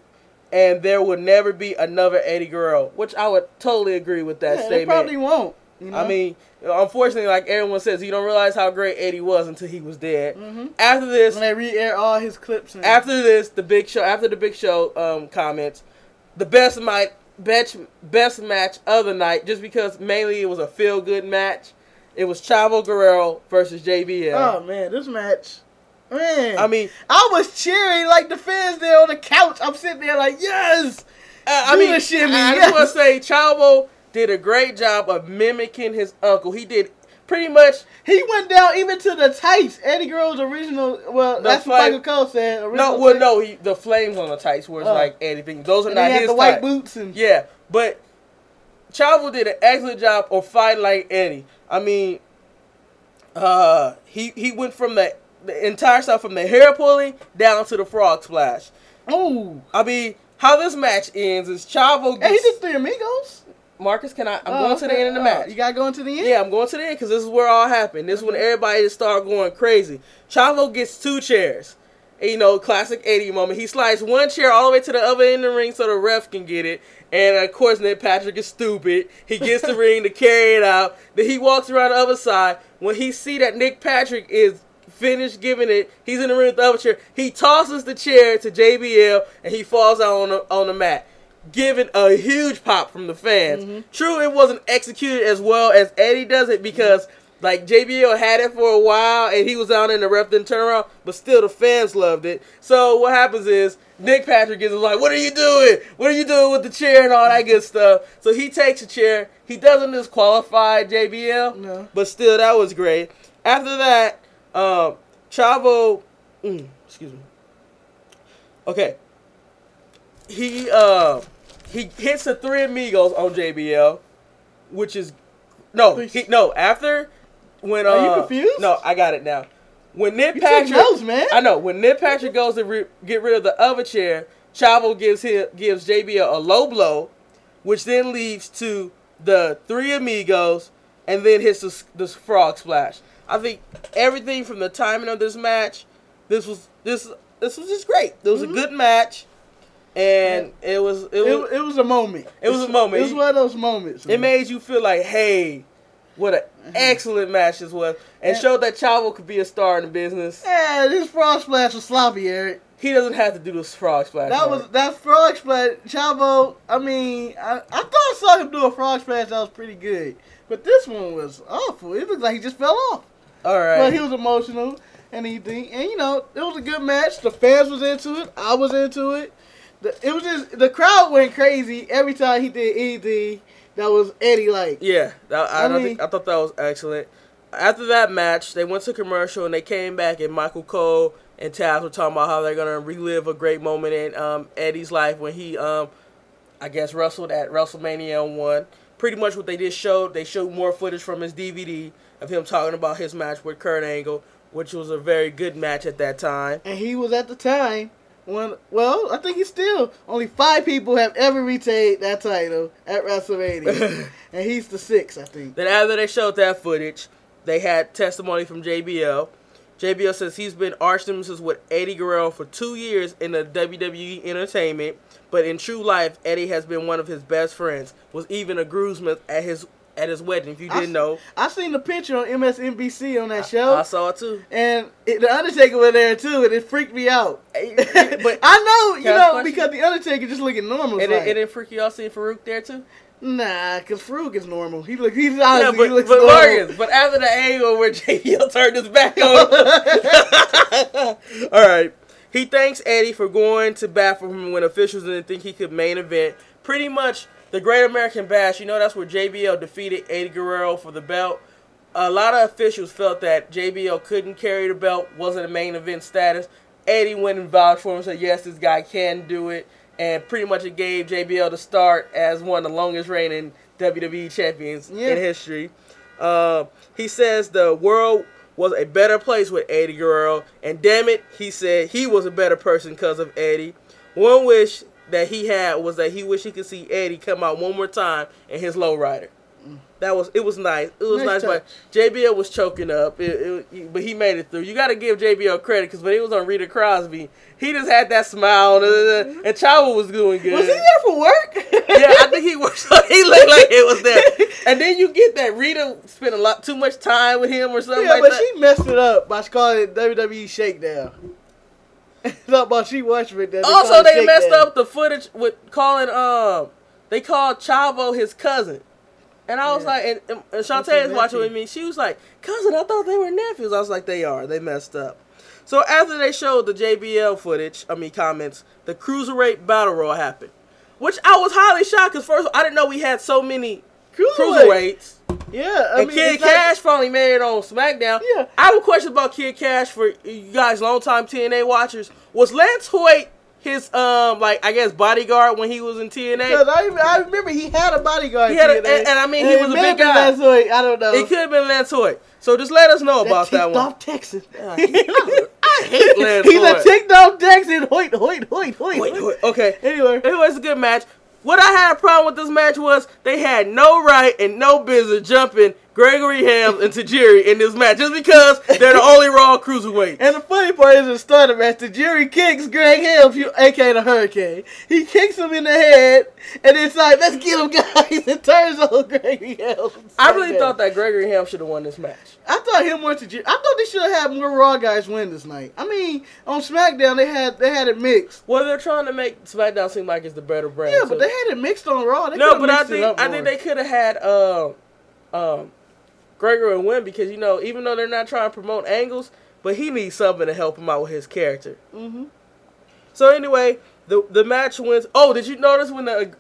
and there will never be another Eddie Guerrero, which I would totally agree with that Yeah, statement. they probably won't. You know? I mean, unfortunately, like everyone says, you don't realize how great Eddie was until he was dead. Mm-hmm. After this, when they re-air all his clips. And after this, the Big Show, after the Big Show um, comments, the best might best best match of the night, just because mainly it was a feel good match. It was Chavo Guerrero versus J B L. Oh man, this match, man. I mean, I was cheering like the fans there on the couch. I'm sitting there like, yes. Uh, I Do mean, the shimmy, I yes. just want to say Chavo did a great job of mimicking his uncle. He did pretty much. He went down even to the tights. Eddie Guerrero's original. Well, The that's flame- what Michael Cole said. No, original well, tights. no, he, the flames on the tights where it's Oh. like anything. Those are And not he had his the white tights. boots and Yeah, but Chavo did an excellent job of fighting like Eddie. I mean, uh, he he went from the the entire stuff from the hair pulling down to the frog splash. oh, I mean, how this match ends is Chavo hey, he gets did three amigos. Marcus. Can I? I'm Oh, going to the okay. end of the Oh, match. You gotta go into the end. Yeah, I'm going to the end because this is where all happened. This is when everybody just started going crazy. Chavo gets two chairs. And, you know, classic Eddie moment. He slides one chair all the way to the other end of the ring so the ref can get it. And, of course, Nick Patrick is stupid. He gets the ring to carry it out. Then he walks around the other side. When he see that Nick Patrick is finished giving it, he's in the ring with the other chair. He tosses the chair to J B L, and he falls out on the, on the mat, giving a huge pop from the fans. Mm-hmm. True, it wasn't executed as well as Eddie does it because, like, J B L had it for a while and he was out in the ref didn't turn around, but still the fans loved it. So what happens is Nick Patrick is like, "What are you doing? What are you doing with the chair and all that good stuff?" So he takes a chair. He doesn't disqualify J B L, No. but still that was great. After that, um, Chavo, mm, excuse me. Okay. He uh he hits the three amigos on J B L, which is no he, no after when uh Are you confused? no I got it now. When Nick You took Patrick notes, man. I know when Nick Patrick goes to re- get rid of the other chair, Chavo gives him gives J B L a low blow, which then leads to the three amigos, and then hits the, the frog splash. I think everything from the timing of this match, this was this this was just great. It was Mm-hmm. a good match, and it was it was It, it was a moment. It was a moment. It was one of those moments. it made you feel like, hey, what an excellent match this was, and Yeah. showed that Chavo could be a star in the business. Yeah, this frog splash was sloppy, Eric. He doesn't have to do this frog splash. That Mark. was that frog splash. Chavo, I mean, I, I thought I saw him do a frog splash that was pretty good, but this one was awful. It looked like he just fell off. all right. But he was emotional and anything, and you know, it was a good match. The fans was into it. I was into it. The, it was just the crowd went crazy every time he did anything that was Eddie like. Yeah, that, I, I I, mean- think, I thought that was excellent. After that match, they went to commercial and they came back, and Michael Cole and Taz were talking about how they're gonna relive a great moment in um, Eddie's life when he, um, I guess, wrestled at WrestleMania one. Pretty much what they just showed. They showed more footage from his D V D of him talking about his match with Kurt Angle, which was a very good match at that time. And he was at the time when, well, I think he's still only five people have ever retained that title at WrestleMania, and he's the sixth, I think. Then after they showed that footage, they had testimony from J B L. J B L says he's been arch nemesis with Eddie Guerrero for two years in the W W E Entertainment, but in true life, Eddie has been one of his best friends. Was even a groomsman at his at his wedding. If you didn't I, know, I seen the picture on M S N B C on that show, I saw it too. and it, the Undertaker was there too, and it freaked me out. But I know, you Can I ask a know, question? because the Undertaker just looking normal. it, like, it didn't freak you out seeing Farouk there too. nah, because Farouk is normal. He look, he's Yeah, honestly, but he looks but normal. Marcus, but after the angle where J B L turned his back on, all right. He thanks Eddie for going to bat for him when officials didn't think he could main event. Pretty much the Great American Bash, you know, that's where J B L defeated Eddie Guerrero for the belt. A lot of officials felt that J B L couldn't carry the belt, wasn't a main event status. Eddie went and vouched for him, said, yes, this guy can do it. And pretty much it gave J B L the start as one of the longest reigning W W E champions Yeah. in history. Uh, he says the world was a better place with Eddie Guerrero, and damn it, he said he was a better person because of Eddie. One wish that he had was that he wished he could see Eddie come out one more time in his lowrider. That was it was nice. It was Nice nice, but J B L was choking up. It, it, but he made it through. You got to give J B L credit because when he was on Rita Crosby, he just had that smile, and, and Chavo was doing good. Was he there for work? Yeah, I think he was. So he looked like it was there. And then you get that Rita spent a lot too much time with him or something Yeah, like but that. she messed it up by calling it W W E Shakedown. Talk about she watched it. Then Also, they messed up the footage with calling. Um, they called Chavo his cousin. And I was Yeah. like, and, and That's Shantae his is watching nephew. with me. She was like, cousin, I thought they were nephews. I was like, they are. They messed up. So after they showed the J B L footage, I mean comments, the Cruiserweight Battle Royal happened. Which I was highly shocked because first, I didn't know we had so many Cruiserweight. Cruiserweights. Yeah, I And mean, Kid it's like- Cash finally made it on SmackDown. Yeah. I have a question about Kid Cash for you guys, longtime T N A watchers. Was Lance Hoyt his, um, like, I guess, bodyguard when he was in T N A? Because I, I remember he had a bodyguard. He had a- T N A, and- and I mean, he it was a may big have been guy. Lance Hoyt, I don't know. It could have been Lance Hoyt. So just let us know about that ticked one. off Texas. I hate Lance He's Hoyt. a ticked off Texan. Hoyt, Hoyt, Hoyt, Hoyt. Wait, wait, okay. Anyway. It was a good match. What I had a problem with this match was they had no right and no business jumping Gregory Helms and Tajiri in this match just because they're the only Raw cruiserweights. And the funny part is, the starter match, the Jerry kicks Greg Helms, you- a k a the Hurricane. He kicks him in the head, and it's like, let's get him, guys, and turns on Greg Helms. I really thought that Gregory Helms should have won this match. I thought him more to Jerry. I thought they should have had more Raw guys win this night. I mean, on SmackDown, they had they had it mixed. Well, they're trying to make SmackDown seem like it's the better brand. Yeah, so- but they had it mixed on Raw. They no, could've but I mixed it think up I more. think they could have had um, um, Gregory win because you know even though they're not trying to promote angles, but he needs something to help him out with his character. Mm-hmm. So anyway, the the match wins. Oh, did you notice when the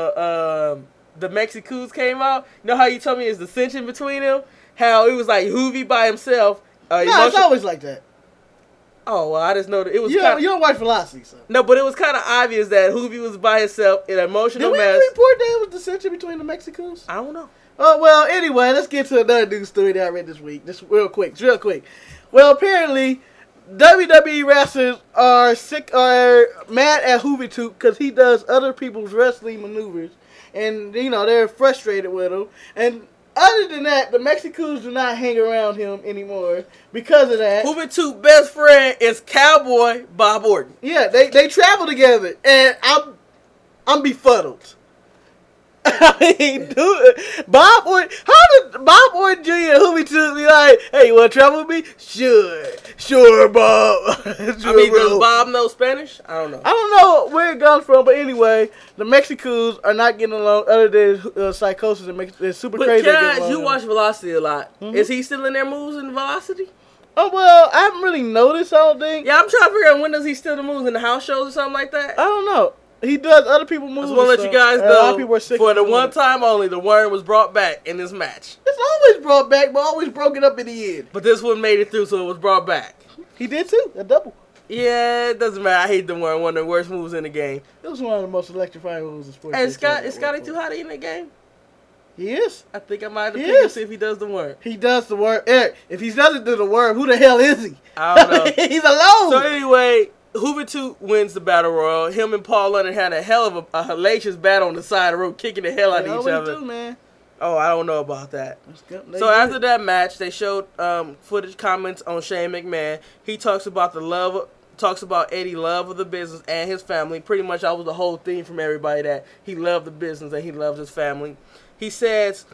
uh um the Mexicans came out? You know how you told me it's dissension between them? How it was like Hoovy by himself. Uh, No, it's emotion- always like that. oh well, I just know that it was. You kinda, don't, you don't watch Velocity, so. no, but it was kind of obvious that Hoovy was by himself in an Did emotional we mess. report that it was dissension between the Mexicans? I don't know. Oh, well, anyway, let's get to another news story that I read this week. Just real quick, real quick. Well, apparently, W W E wrestlers are sick, are mad at Juventud because he does other people's wrestling maneuvers. And, you know, they're frustrated with him. And other than that, the Mexicans do not hang around him anymore because of that. Juventud best friend is Cowboy Bob Orton. Yeah, they, they travel together. And I'm, I'm befuddled. I mean, dude, Bob Orton, how did Bob Orton Junior and Juventud be like, hey, you want to travel with me? Sure. Sure, Bob. Sure, I mean, bro. does Bob know Spanish? I don't know. I don't know where it comes from, but anyway, the Mexicans are not getting along other than uh, Psychosis and Mex- they're super But crazy. at can getting I, you along. watch Velocity a lot. Mhm. Is he still in their moves in Velocity? Oh, well, I haven't really noticed, I don't think. Yeah, I'm trying to figure out when does he still the moves in the house shows or something like that. I don't know. He does other people I moves. just want to let you and guys stuff. And a lot of know, people are sick for of the doing one it. time only, the worm was brought back in this match. It's always brought back, but always broken up in the end. But this one made it through, so it was brought back. He did too, a double. Yeah, it doesn't matter. I hate the worm, one of the worst moves in the game. It was one of the most electrifying moves in sports. Hey, is history. Scott, is Scotty too hotty in the game? He is. I think I might have to He pick and is. see if he does the worm. He does the worm. Eric, if he doesn't do the worm, who the hell is he? I don't know. He's alone. So anyway, Juventud wins the battle royal. Him and Paul London had a hell of a, a hellacious battle on the side of the road, kicking the hell out They of each always other. do, man. Oh, I don't know about that. That's good. They So good. after that match, they showed um, footage comments on Shane McMahon. He talks about the love, talks about Eddie's love of the business and his family. Pretty much that was the whole theme from everybody, that he loved the business and he loves his family. He says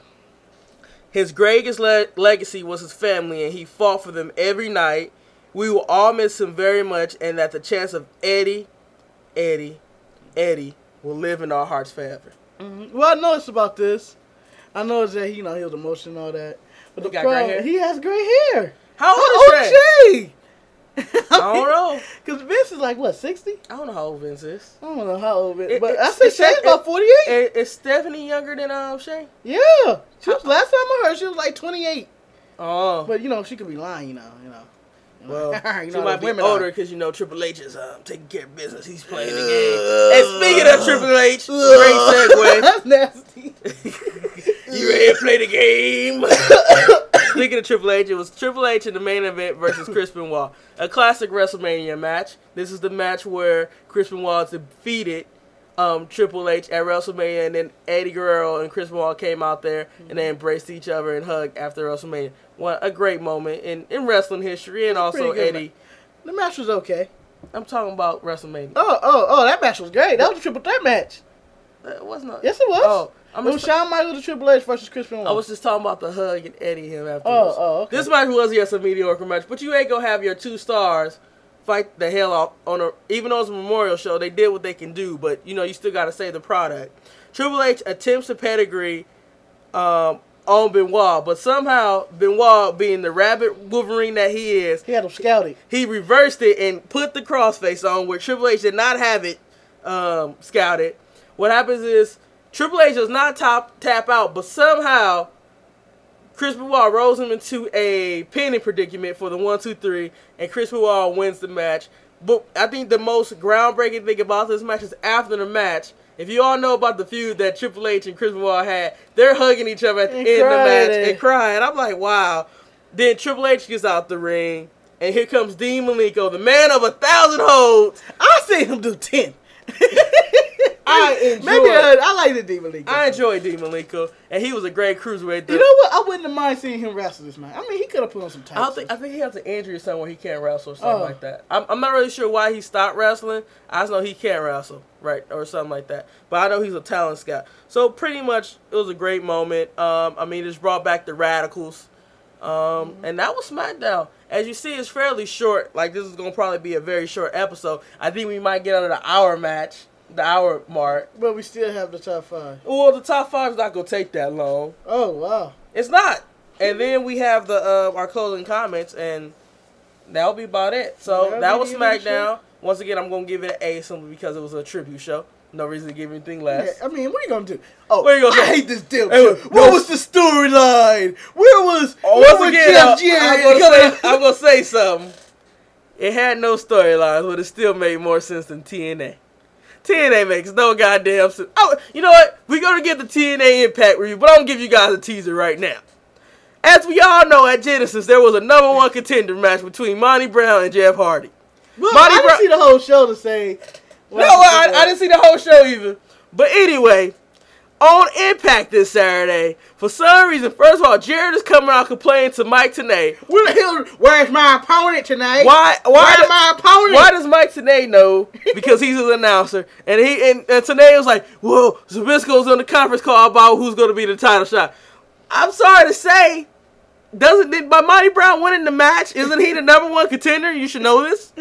his greatest le- legacy was his family and he fought for them every night. We will all miss him very much, and that the chance of Eddie, Eddie, Eddie will live in our hearts forever. Mhm. Well, I noticed about this. I noticed that he, you know, he was emotional and all that. But He the got gray problem, hair? he has gray hair. How How old is Shane? Shay? I don't know. Because Vince is like, what, sixty? I don't know how old Vince is. I don't know how old Vince It- is. But it- I say it's- Shane's it- about forty-eight. Is, is Stephanie younger than um Shane? Yeah. She was, last time I heard, she was like twenty-eight. Oh, But, you know, she could be lying, you know. You know. well, You she know, might be women older are. because you know Triple H is um taking care of business. He's playing the Uh, game. And speaking of Triple H, great segue. That's nasty. You ready to play the game? Speaking of Triple H, it was Triple H in the main event versus Chris Benoit. A classic WrestleMania match. This is the match where Chris Benoit defeated um, Triple H at WrestleMania, and then Eddie Guerrero and Chris Benoit came out there and they embraced each other and hugged after WrestleMania. What a great moment in, in wrestling history, and also Eddie. The match was okay. I'm talking about WrestleMania. Oh, oh, oh! That match was great. That was a triple threat match. It wasn't. A, yes, it was. Oh, I'm it was Shawn Michaels and Triple H versus Chris Benoit. I was just talking about the hug and Eddie him afterwards. Oh, oh, okay. This match was yes a mediocre match, but you ain't gonna have your two stars fight the hell off on a. Even though it's a memorial show, they did what they can do, but you know you still gotta save the product. Triple H attempts a pedigree um, on Benoit, but somehow Benoit, being the rabbit Wolverine that he is, he had him scouted. He reversed it and put the crossface on where Triple H did not have it um, scouted. What happens is Triple H does not top, tap out, but somehow Chris Benoit rolls him into a pinning predicament for the one, two, three, and Chris Benoit wins the match. But I think the most groundbreaking thing about this match is after the match. If you all know about the feud that Triple H and Chris Benoit had, they're hugging each other at the and end of the match and and crying. I'm like, wow. Then Triple H gets out the ring, and here comes Dean Malenko, the man of a thousand holds. I seen him do ten. I enjoy. Maybe uh, I like the Dean Malenko. I enjoy Dean Malenko, and he was a great cruiserweight. You know what? I wouldn't have mind seeing him wrestle this night. I mean, he could have put on some tights. I don't think. I think he has an injury somewhere he can't wrestle or something Oh. like that. I'm, I'm not really sure why he stopped wrestling. I just know he can't wrestle, right, or something like that. But I know he's a talent scout. So pretty much, it was a great moment. Um, I mean, it brought back the Radicals, um, mm-hmm. and that was SmackDown. As you see, it's fairly short. Like this is gonna probably be a very short episode. I think we might get under the hour match. The hour mark. But we still have the top five. Well, the top five is not going to take that long. Oh, wow. It's not. And then we have the uh, our closing comments, and that'll be about it. So That'll that be was the end of the SmackDown. Once again, I'm going to give it an A simply because it was a tribute show. No reason to give anything less. Yeah, I mean, what are you going to do? Oh, What are you gonna I say? hate this deal. Hey, What no. was the storyline? Where was, Oh, where once was again, Jeff uh, Jarrett? I'm going to coming- say, I'm gonna say something. It had no storylines, but it still made more sense than T N A. T N A makes no goddamn sense. Oh, you know what? We're going to get the T N A Impact review, but I'm going to give you guys a teaser right now. As we all know, at Genesis, there was a number one contender match between Monty Brown and Jeff Hardy. Well, Monty I didn't Brown- see the whole show to say. No, I, I didn't see the whole show either. But anyway, on Impact this Saturday, for some reason, first of all, Jared is coming out complaining to Mike Tenay. Where the hell? Where's my opponent tonight? Why? Why? Where's do- my opponent? Why does Mike Tenay know? Because he's his announcer, and he and, and Tenay was like, "Whoa, Zabisco's on the conference call about who's going to be the title shot." I'm sorry to say, doesn't did by Monty Brown winning the match? Isn't he the number one contender? You should know this.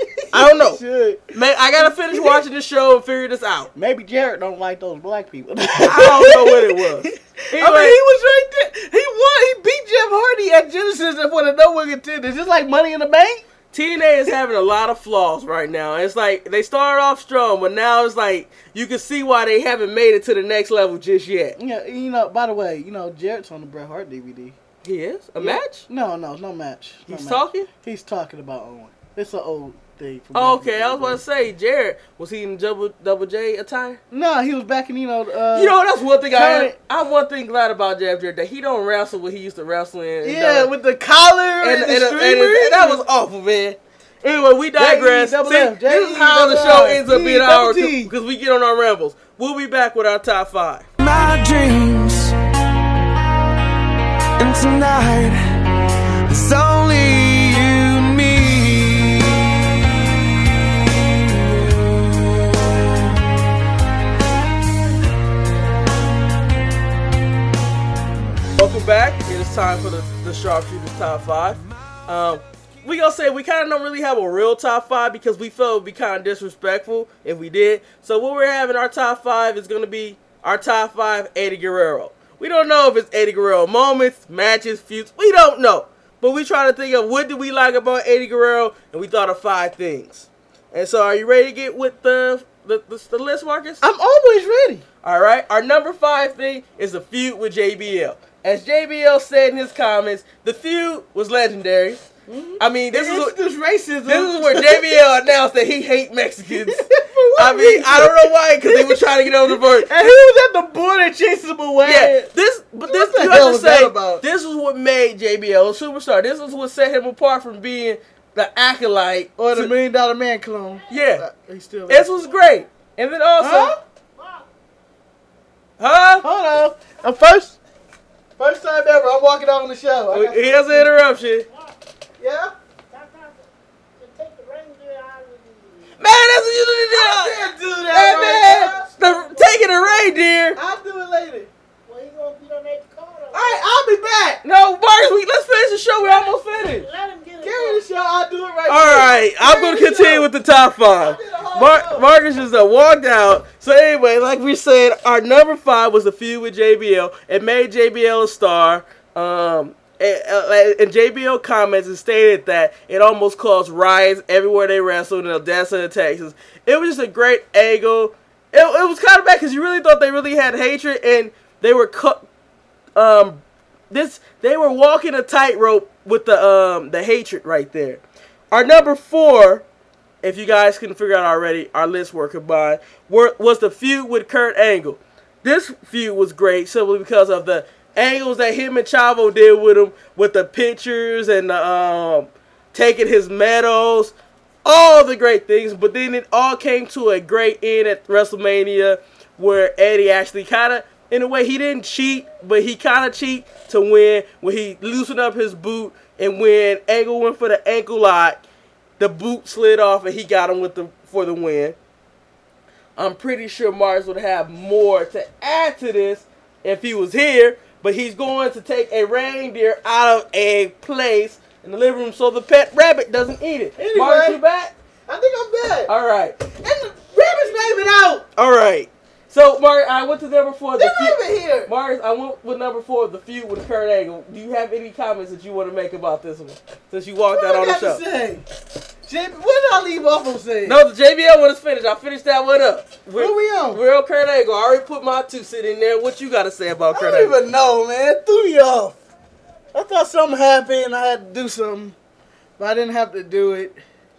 I don't know. Should. Man, I gotta finish watching this show and figure this out. Maybe Jarrett don't like those black people. I don't know what it was. I mean, he was right there. He won. He beat Jeff Hardy at Genesis for the no one contender. Just like Money in the Bank. T N A is having a lot of flaws right now. It's like they started off strong, but now it's like you can see why they haven't made it to the next level just yet. Yeah, you know. By the way, you know Jarrett's on the Bret Hart D V D. He is a Yeah. match. No, no, no match. No He's match. talking. He's talking about Owen. It's an old thing. From Oh, back in okay, the I was about to say, Jared, was he in double double J attire? No, he was back in you know. Uh, You know, that's one thing I current- I'm one thing glad about Jeff Jarrett, that he don't wrestle what he used to wrestle in. Yeah, and, with the collar and, and, and, the and, streamers. and that was awful, man. Anyway, we digress. double See, F, this is J E how the double show R, ends up T being an double hour T. because we get on our rambles. We'll be back with our top five. My dreams, and tonight it's only you and me. Welcome back. It is time for the, the Sharpshooters top five. Um, we gonna say we kind of don't really have a real top five because we felt it would be kind of disrespectful if we did. So what we're having our top five is gonna be our top five Eddie Guerrero. We don't know if it's Eddie Guerrero moments, matches, feuds. We don't know, but we trying to think of what did we like about Eddie Guerrero, and we thought of five things. And so, are you ready to get with the the, the, the list, Marcus? I'm always ready. All right, our number five thing is the feud with J B L. As J B L said in his comments, the feud was legendary. Mm-hmm. I mean, this is what, this racism. this is where J B L announced that he hate Mexicans. I mean, reason? I don't know why, because they were trying to get over the board. And he was at the border chasing him away. Yeah, this, but What this, the you hell have to was that say, about? this was what made J B L a superstar. This is what set him apart from being the acolyte Or the to- Million Dollar Man clone. Yeah, Uh, he's still this was great. And then also, Huh? Huh? Hold on. I'm first, first time ever. I'm walking out on the show. I got He has an interruption. Yeah. Man, that's what you do. I can't do that. Hey, right man, the, taking a reindeer. now. I'll do it later. Well, he gonna be on that car. All right, I'll be back. No, Marcus, we let's finish the show. We almost finished. Let him get it. Carry the show. I'll do it right All now. right, I'm going to continue with the top five. Mar- Marcus just uh, walked out. So anyway, like we said, our number five was the feud with J B L. It made J B L a star. Um, and, uh, and J B L comments and stated that it almost caused riots everywhere they wrestled in Odessa and Texas. It was just a great angle. It, it was kind of bad because you really thought they really had hatred and they were cut. Um, this they were walking a tightrope with the um the hatred right there. Our number four, if you guys can figure out already, our lists were combined, were, was the feud with Kurt Angle. This feud was great simply because of the angles that him and Chavo did with him, with the pictures and the, um, taking his medals, all the great things. But then it all came to a great end at WrestleMania where Eddie actually kind of, in a way, he didn't cheat, but he kind of cheat to win when he loosened up his boot. And when Angle went for the ankle lock, the boot slid off and he got him with the for the win. I'm pretty sure Mars would have more to add to this if he was here, but he's going to take a reindeer out of a place in the living room so the pet rabbit doesn't eat it. Anyway, Mars, you back? I think I'm back. All right. And the rabbit's not even out. All right. So, Mars, I went to number four. They're The not feud. even here. Mars, I went with number four, the feud with Kurt Angle. Do you have any comments that you want to make about this one since you walked What out on I the got show? to say? J- what did I leave off on saying? No, the J B L one is finished. I finished that one up. We're, What we on? We're on Kurt Angle. I already put my two cent in there. What you got to say about I Kurt don't Angle? even know, man. It threw me off. I thought something happened and I had to do something, but I didn't have to do it.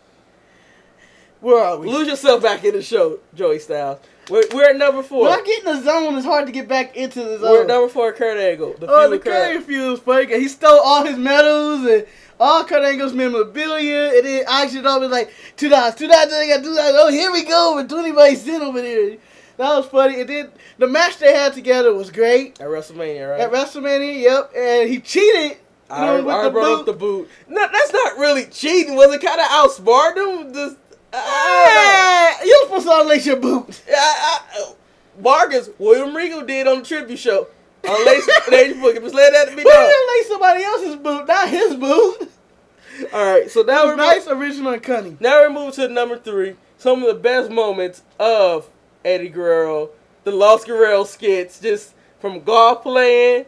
Where are we? Lose yourself back in the show, Joey Styles. We're, we're at number four. When I get in the zone, it's hard to get back into the zone. We're at number four, Kurt Angle. The Oh, feud the with Kurt Curry Angle. feud was funny. 'Cause he stole all his medals and all Kurt Angle's memorabilia, and then auctioned off was like two dollars, two dollars. I got two dollars. Oh, here we go with twenty-five cents over there. That was funny. And then the match they had together was great At WrestleMania, right? at WrestleMania. Yep, and he cheated. You I, know, with I the brought boot. up the boot. No, that's not really cheating. Was it kind of outsmart him? Just, I, Ah, you're supposed to unlace your boot. I don't know. I, I, Vargas, William Regal did on the tribute show. Unlace Facebook. Just let that be But known. he unlaced somebody else's boot, not his boot. All right, so now That we're was nice, original, and cunning. Now we're moving to number three. Some of the best moments of Eddie Guerrero, the Los Guerrero skits, just from golf playing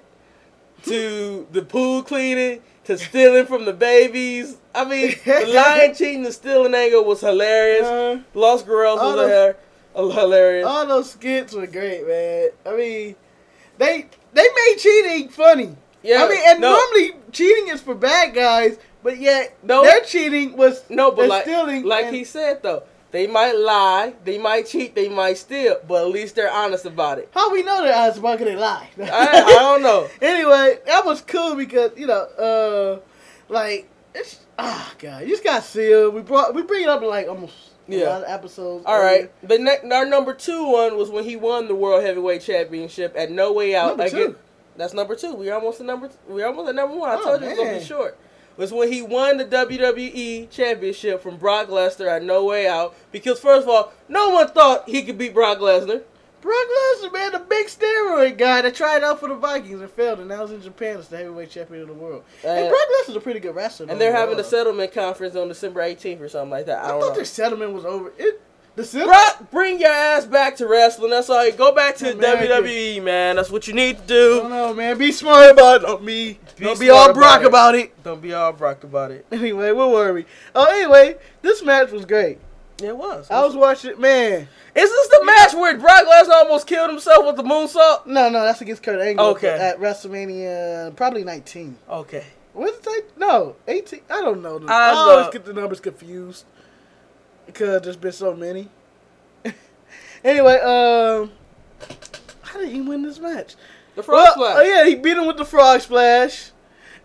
to the pool cleaning to stealing from the babies. I mean, the lion cheating and stealing angle was hilarious. Uh, Los Guerreros all was those- hilarious. hilarious. all those skits were great, man. I mean, they they made cheating funny. Yeah, I mean, and no. normally cheating is for bad guys, but yet No. their cheating was No, but they're like, stealing. like and- he said though, they might lie, they might cheat, they might steal, but at least they're honest about it. how we know their eyes about they lie? I, I don't know. Anyway, that was cool because you know, uh, like it's ah god, you just got sealed. We brought we bring it up in like almost Yeah. a lot of episodes. All earlier. right, the ne- our number two one was when he won the World Heavyweight Championship at No Way Out. Number again. two. That's number two. We almost at number. We almost at number one. I Oh, told you it was gonna man. be short. Was when he won the W W E Championship from Brock Lesnar at No Way Out. Because first of all, no one thought he could beat Brock Lesnar. Brock Lesnar, man, the big steroid guy that tried out for the Vikings and failed, and now he's in Japan as the heavyweight champion of the world. and Uh, Brock Lesnar's a pretty good wrestler. And they're having a overall. settlement conference on December eighteenth or something like that. I I, don't thought know. their settlement was over. It, the settlement. Brock, bring your ass back to wrestling. That's all. You go back to America. W W E, man. That's what you need to I do. don't know, man. Be smart about it. Don't be, Be don't be smart all about Brock it. about it. Don't be all Brock about it. Anyway, what were we? Oh, anyway, this match was great. It was. I was watching, man. Is this the match where Brock Lesnar almost killed himself with the moonsault? No, no, that's against Kurt Angle. Okay. At WrestleMania, probably nineteen. Okay. Was it? like- No, eighteen. I don't know. I I always love- get the numbers confused because there's been so many. Anyway, um, how did he win this match? The frog Well, splash. oh yeah, he beat him with the frog splash,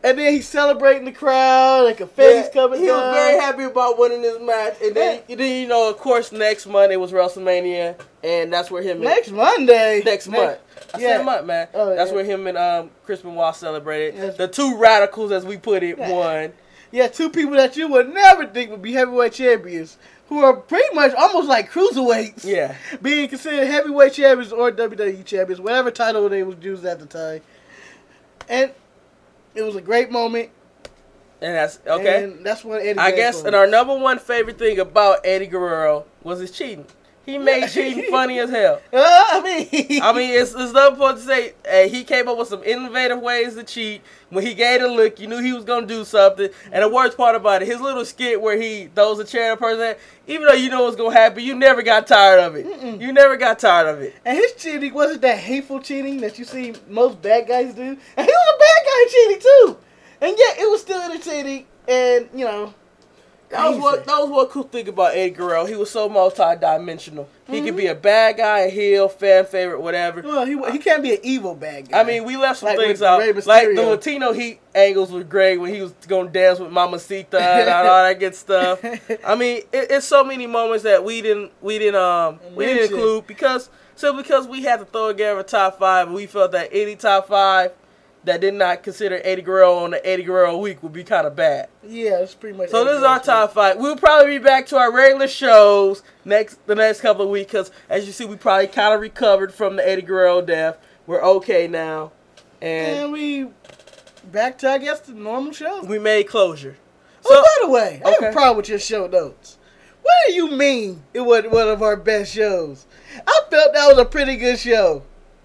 And then he's celebrating the crowd, like a face Yeah, coming he down. was very happy about winning this match. And then, and then, you know, of course, next Monday was WrestleMania. And that's where him and... Next Monday. Next month. I yeah. said month, man. Oh, that's yeah. where him and um, Chris Benoit celebrated. Yes. The two radicals, as we put it, Yeah. won. Yeah, two people that you would never think would be heavyweight champions, who are pretty much almost like cruiserweights. Yeah. Being considered heavyweight champions or W W E champions, whatever title they was used at the time. And it was a great moment. And that's, okay. And that's what Eddie I gave guess, for and us. our number one favorite thing about Eddie Guerrero was his cheating. He made cheating funny as hell. Uh, I mean, I mean, it's, it's nothing for to say. Hey, he came up with some innovative ways to cheat. When he gave a look, you knew he was going to do something. And the worst part about it, his little skit where he throws a chair at a person, even though you know what's going to happen, you never got tired of it. Mm-mm. You never got tired of it. and his cheating wasn't that hateful cheating that you see most bad guys do. And he was a bad guy cheating too. And yet it was still entertaining. And, you know, That was what that was what cool thing about Eddie Guerrero. He was so multi-dimensional. He Mm-hmm. could be a bad guy, a heel, fan favorite, whatever. Well, he he can't be an evil bad guy. I mean, we left some Like things with out. Rey Like the Mysterio. Latino Heat angles with Greg when he was going to dance with Mamacita and all that good stuff. I mean, it, it's so many moments that we didn't we didn't um we didn't Mention. include because simply because we had to throw together a top five, and we felt that any top five that did not consider Eddie Guerrero on the Eddie Guerrero week would be kind of bad. Yeah, it's pretty much. So this is our top five. We'll probably be back to our regular shows next the next couple of weeks because, as you see, we probably kind of recovered from the Eddie Guerrero death. We're okay now, and And we back to I guess the normal show. we made closure. Oh, So by the way, I have okay. a problem with your show notes. What do you mean it was one of our best shows? I felt that was a pretty good show.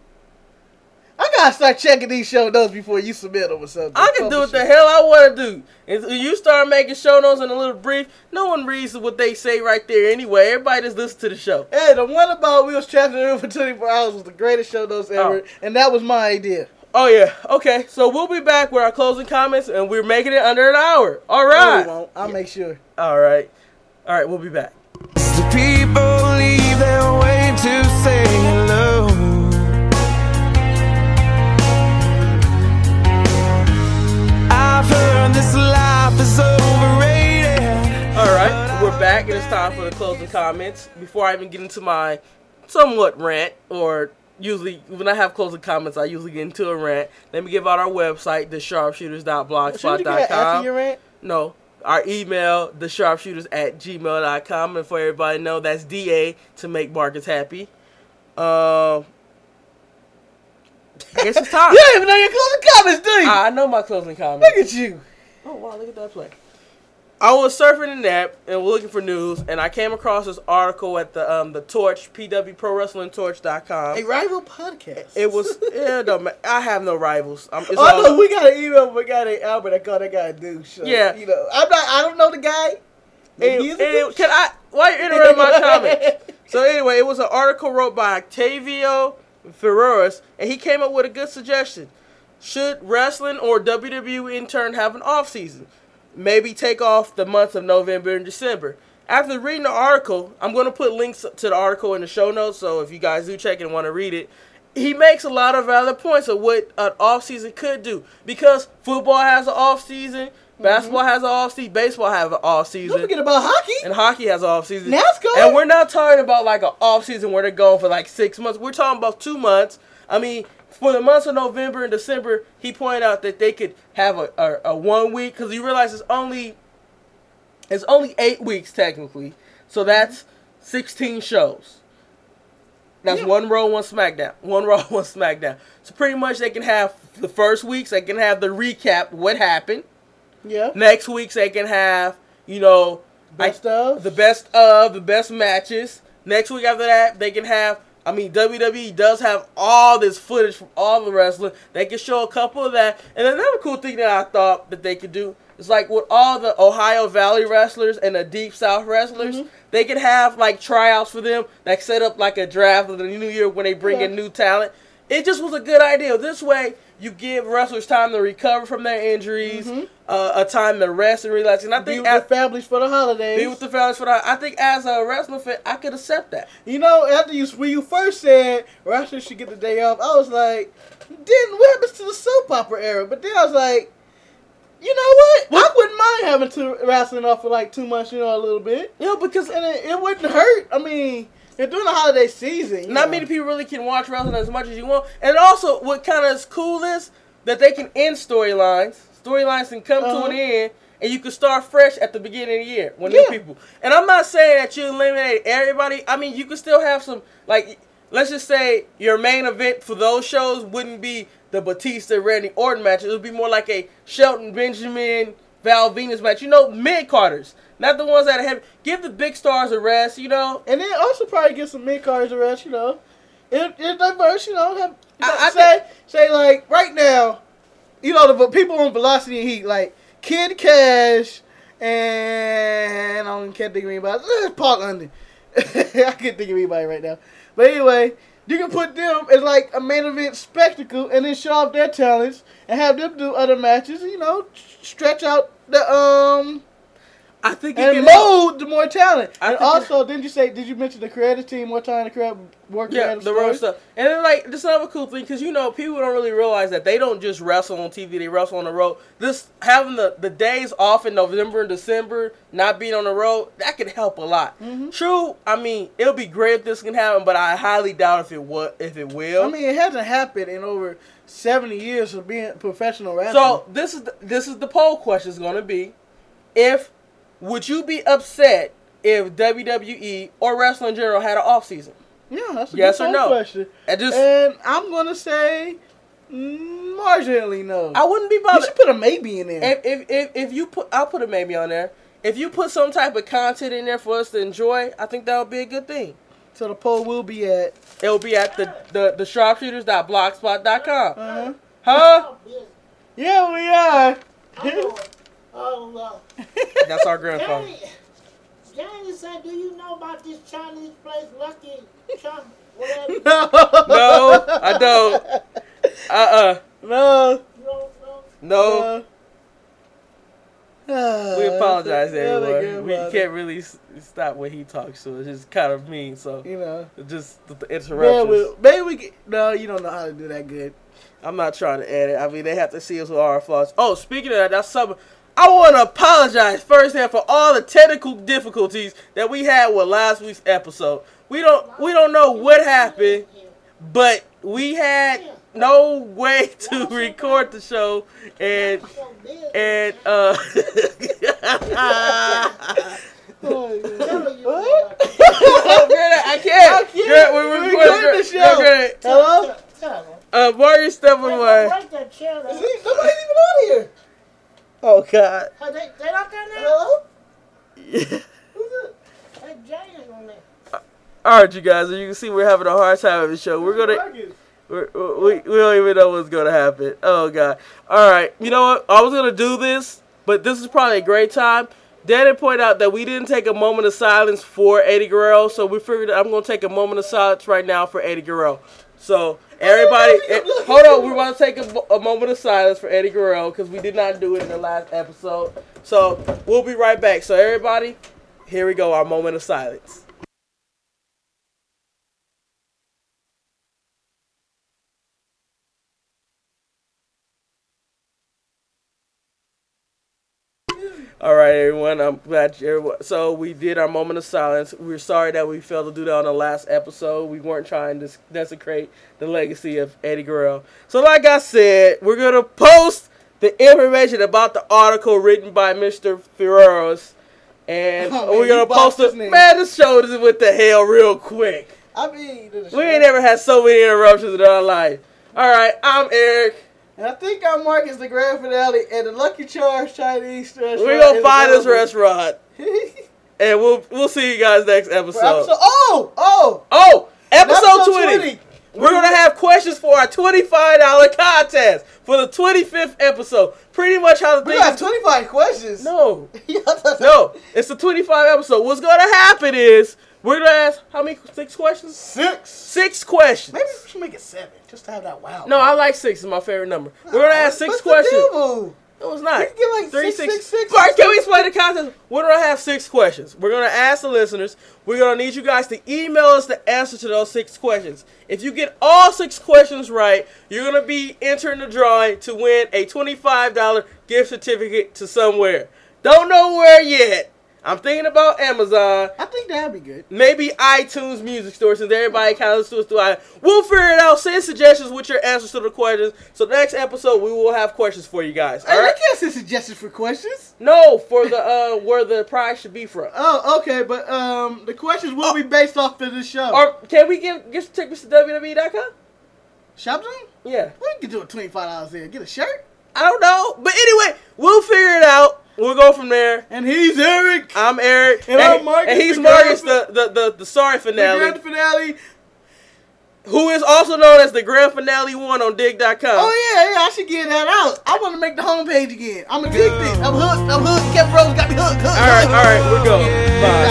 I gotta start checking these show notes before you submit them or something. I can do what the hell I want to do. If you start making show notes in a little brief, no one reads what they say right there anyway. Everybody just listens to the show. Hey, the one about we was trapped in the room for twenty-four hours was the greatest show notes ever, Oh. and that was my idea. Oh yeah, okay. So we'll be back with our closing comments, and we're making it under an hour. All No, right. we won't. I'll make sure. All right. All right. We'll be back. The people leave their way to say hello. I've heard this life is overrated. All right, we're back, and it's time for the closing comments. Before I even get into my somewhat rant, or usually when I have closing comments, I usually get into a rant. Let me give out our website, the sharpshooters dot blogspot Shouldn't you dot get after com. your rant? No, our email, the sharpshooters at gmail dot com, and for everybody to know, that's D A to make Marcus happy. Um, I guess it's time. You don't even know your closing comments, do you? I I know my closing comments. Look at you. Oh wow, look at that play. I was surfing the net and looking for news, and I came across this article at the um the Torch, P W Pro Wrestling Torch dot com. A rival podcast. It was yeah, no, man, I have no rivals. I'm, it's Oh, I all- know we got an email from a guy named Albert that called that guy a douche. So, Yeah. you know, I'm not. I don't know the guy. Maybe And- he's a and douche. can I? Why you interrupt my comment? So anyway, it was an article wrote by Octavio Ferreras, and he came up with a good suggestion. Should wrestling or W W E in turn have an off season? Maybe take off the months of November and December. After reading the article, I'm going to put links to the article in the show notes, so if you guys do check it and want to read it, he makes a lot of valid points of what an off season could do. Because football has an off season, basketball has an off season, baseball has an off season. Don't forget about hockey. And hockey has an off season. NASCAR. And we're not talking about like an off season where they're going for like six months. We're talking about two months. I mean, for the months of November and December, he pointed out that they could have a, a, a one week because you realize it's only it's only eight weeks technically. So that's sixteen shows. That's Yeah. one Raw, one SmackDown. One Raw, one SmackDown. So pretty much they can have the first weeks, they can have the recap, what happened. Yeah. Next weeks they can have, you know, Best I, of. the best of, the best matches. Next week after that, they can have, I mean, W W E does have all this footage from all the wrestling. They can show a couple of that. And another cool thing that I thought that they could do is like with all the Ohio Valley wrestlers and the Deep South wrestlers, Mhm. they could have like tryouts for them that set up like a draft of the new year when they bring in Yeah. new talent. It just was a good idea. This way, you give wrestlers time to recover from their injuries, Mhm. uh, a time to rest and relax. And I Be think with as, their families for the holidays. be with the fellas for that. I think as a wrestling fan, I could accept that. You know, after you when you first said wrestlers should get the day off, I was like, then what happens to the soap opera era? But then I was like, you know what? what? I wouldn't mind having two wrestling off for like two months, you know, a little bit. You know, because and it, it wouldn't hurt. I mean, you're doing the holiday season. Not know. many people really can watch wrestling as much as you want. And also, what kind of is cool is that they can end storylines. Storylines can come uh-huh. to an end, and you can start fresh at the beginning of the year when yeah. new people. And I'm not saying that you eliminate everybody. I mean, you can still have some, like, let's just say your main event for those shows wouldn't be the Batista Randy Orton match. It would be more like a Shelton Benjamin Val Venus match. You know, mid carders, not the ones that have. Give the big stars a rest. You know, and then also probably give some mid carders a rest. You know, it, it's diverse. You know, have, I, I say think, say like right now, you know, the people on Velocity and Heat like Kid Cash and I don't can't think of anybody. Paul London. I can't think of anybody right now. But anyway. You can put them as like a main event spectacle and then show off their talents and have them do other matches, you know, stretch out the um I think it and can mold the more talent. I and also, didn't you say? Did you mention the creative team more time to create work? Yeah, the road stuff. And then like this is another cool thing because you know people don't really realize that they don't just wrestle on T V; they wrestle on the road. This having the, the days off in November and December, not being on the road, that could help a lot. Mm-hmm. True, I mean it'll be great if this can happen, but I highly doubt if it what if it will. I mean, it hasn't happened in over seventy years of being professional wrestling. So this is the, this is the poll question is going to be if. Would you be upset if W W E or wrestling in general had an off season? Yeah, that's a yes good or no question. And, just, and I'm gonna say mm, marginally no. I wouldn't be bothered. You should put a maybe in there. If, if if if you put, I'll put a maybe on there. If you put some type of content in there for us to enjoy, I think that would be a good thing. So the poll will be at. It'll be at the the the sharpshooters dot blogspot dot com. Uh-huh. Huh? Yeah, we are. Oh, no. That's our grandfather. Johnny said, do you know about this Chinese place, Lucky Chum? Whatever. No. No, I don't. Uh-uh. No. You don't know? No. Uh, We apologize, yeah, everyone. We can't really s- stop when he talks, so it's just kind of mean. So, you know. just the, the Yeah, interruptions. we, maybe we get, no, you don't know how to do that good. I'm not trying to edit. I mean, they have to see us with our flaws. Oh, speaking of that, that's something. I want to apologize firsthand for all the technical difficulties that we had with last week's episode. We don't we don't know what happened, but we had no way to record the show and and uh. I can't. I can't. Girl, we're We're recording recording the show. Girl, Hello? Uh, Mario stepping away. Break that chair. Is he, nobody's even out here. Oh God. Are they, they not there now? Hello? Yeah. Who's it? That Jay is on there. All right, you guys. As you can see, we're having a hard time with the show. We're gonna. We're, we we don't even know what's gonna happen. Oh God. All right. You know what? I was gonna do this, but this is probably a great time. Danny pointed out that we didn't take a moment of silence for Eddie Guerrero, so we figured I'm gonna take a moment of silence right now for Eddie Guerrero. So everybody, eh, hold on. We're going to take a, a moment of silence for Eddie Guerrero because we did not do it in the last episode. So we'll be right back. So everybody, here we go. Our moment of silence. All right, everyone. I'm glad you. So we did our moment of silence. We're sorry that we failed to do that on the last episode. We weren't trying to desecrate the legacy of Eddie Guerrero. So, like I said, we're gonna post the information about the article written by Mister Ferreros, and oh, man, we're gonna post it. Man, this show is what the hell real quick. I mean, we ain't never had so many interruptions in our life. All right, I'm Eric. And I think I'm Marcus, the grand finale at the Lucky Charms Chinese restaurant. We're gonna find this restaurant, and we'll we'll see you guys next episode. episode oh, oh, oh, episode, episode twenty. twenty. We're gonna have questions for our twenty-five dollar contest for the twenty-fifth episode. Pretty much how the we thing. got twenty-five questions. No, no, it's the twenty-five episode. What's gonna happen is we're gonna ask how many six questions? Six. Six questions. Maybe we should make it seven, just to have that wow. No, I like six. Is my favorite number. We're gonna ask six What's questions. The No, it's not. You can get like Three, six, six, six, six, All right, six, can we six. explain the contest? We're gonna have six questions. We're gonna ask the listeners. We're gonna need you guys to email us the answer to those six questions. If you get all six questions right, you're gonna be entering the drawing to win a twenty-five dollars gift certificate to somewhere. Don't know where yet. I'm thinking about Amazon. I think that'd be good. Maybe iTunes Music Store, since everybody kind of listens to us through iTunes. We'll figure it out. Send suggestions with your answers to the questions. So next episode, we will have questions for you guys. Hey, All I right? can't send suggestions for questions. No, for the uh, where the prize should be from. Oh, okay, but um, the questions will be based off of the show. Or can we give gift tickets to W W E dot com? Shop Zone? Yeah. We can do a twenty-five dollars there. Get a shirt. I don't know. But anyway, we'll figure it out. We'll go from there. And he's Eric. I'm Eric. And I'm Marcus, And he's the Marcus, grand- the, the, the, the sorry The finale. grand finale. Who is also known as the grand finale one on dig dot com. Oh, yeah, yeah, I should get that out. I want to make the homepage again. I'm addicted. I'm hooked. I'm hooked. Kevin Rose got me hooked. hooked All right, hooked. all right, we're going. Bye.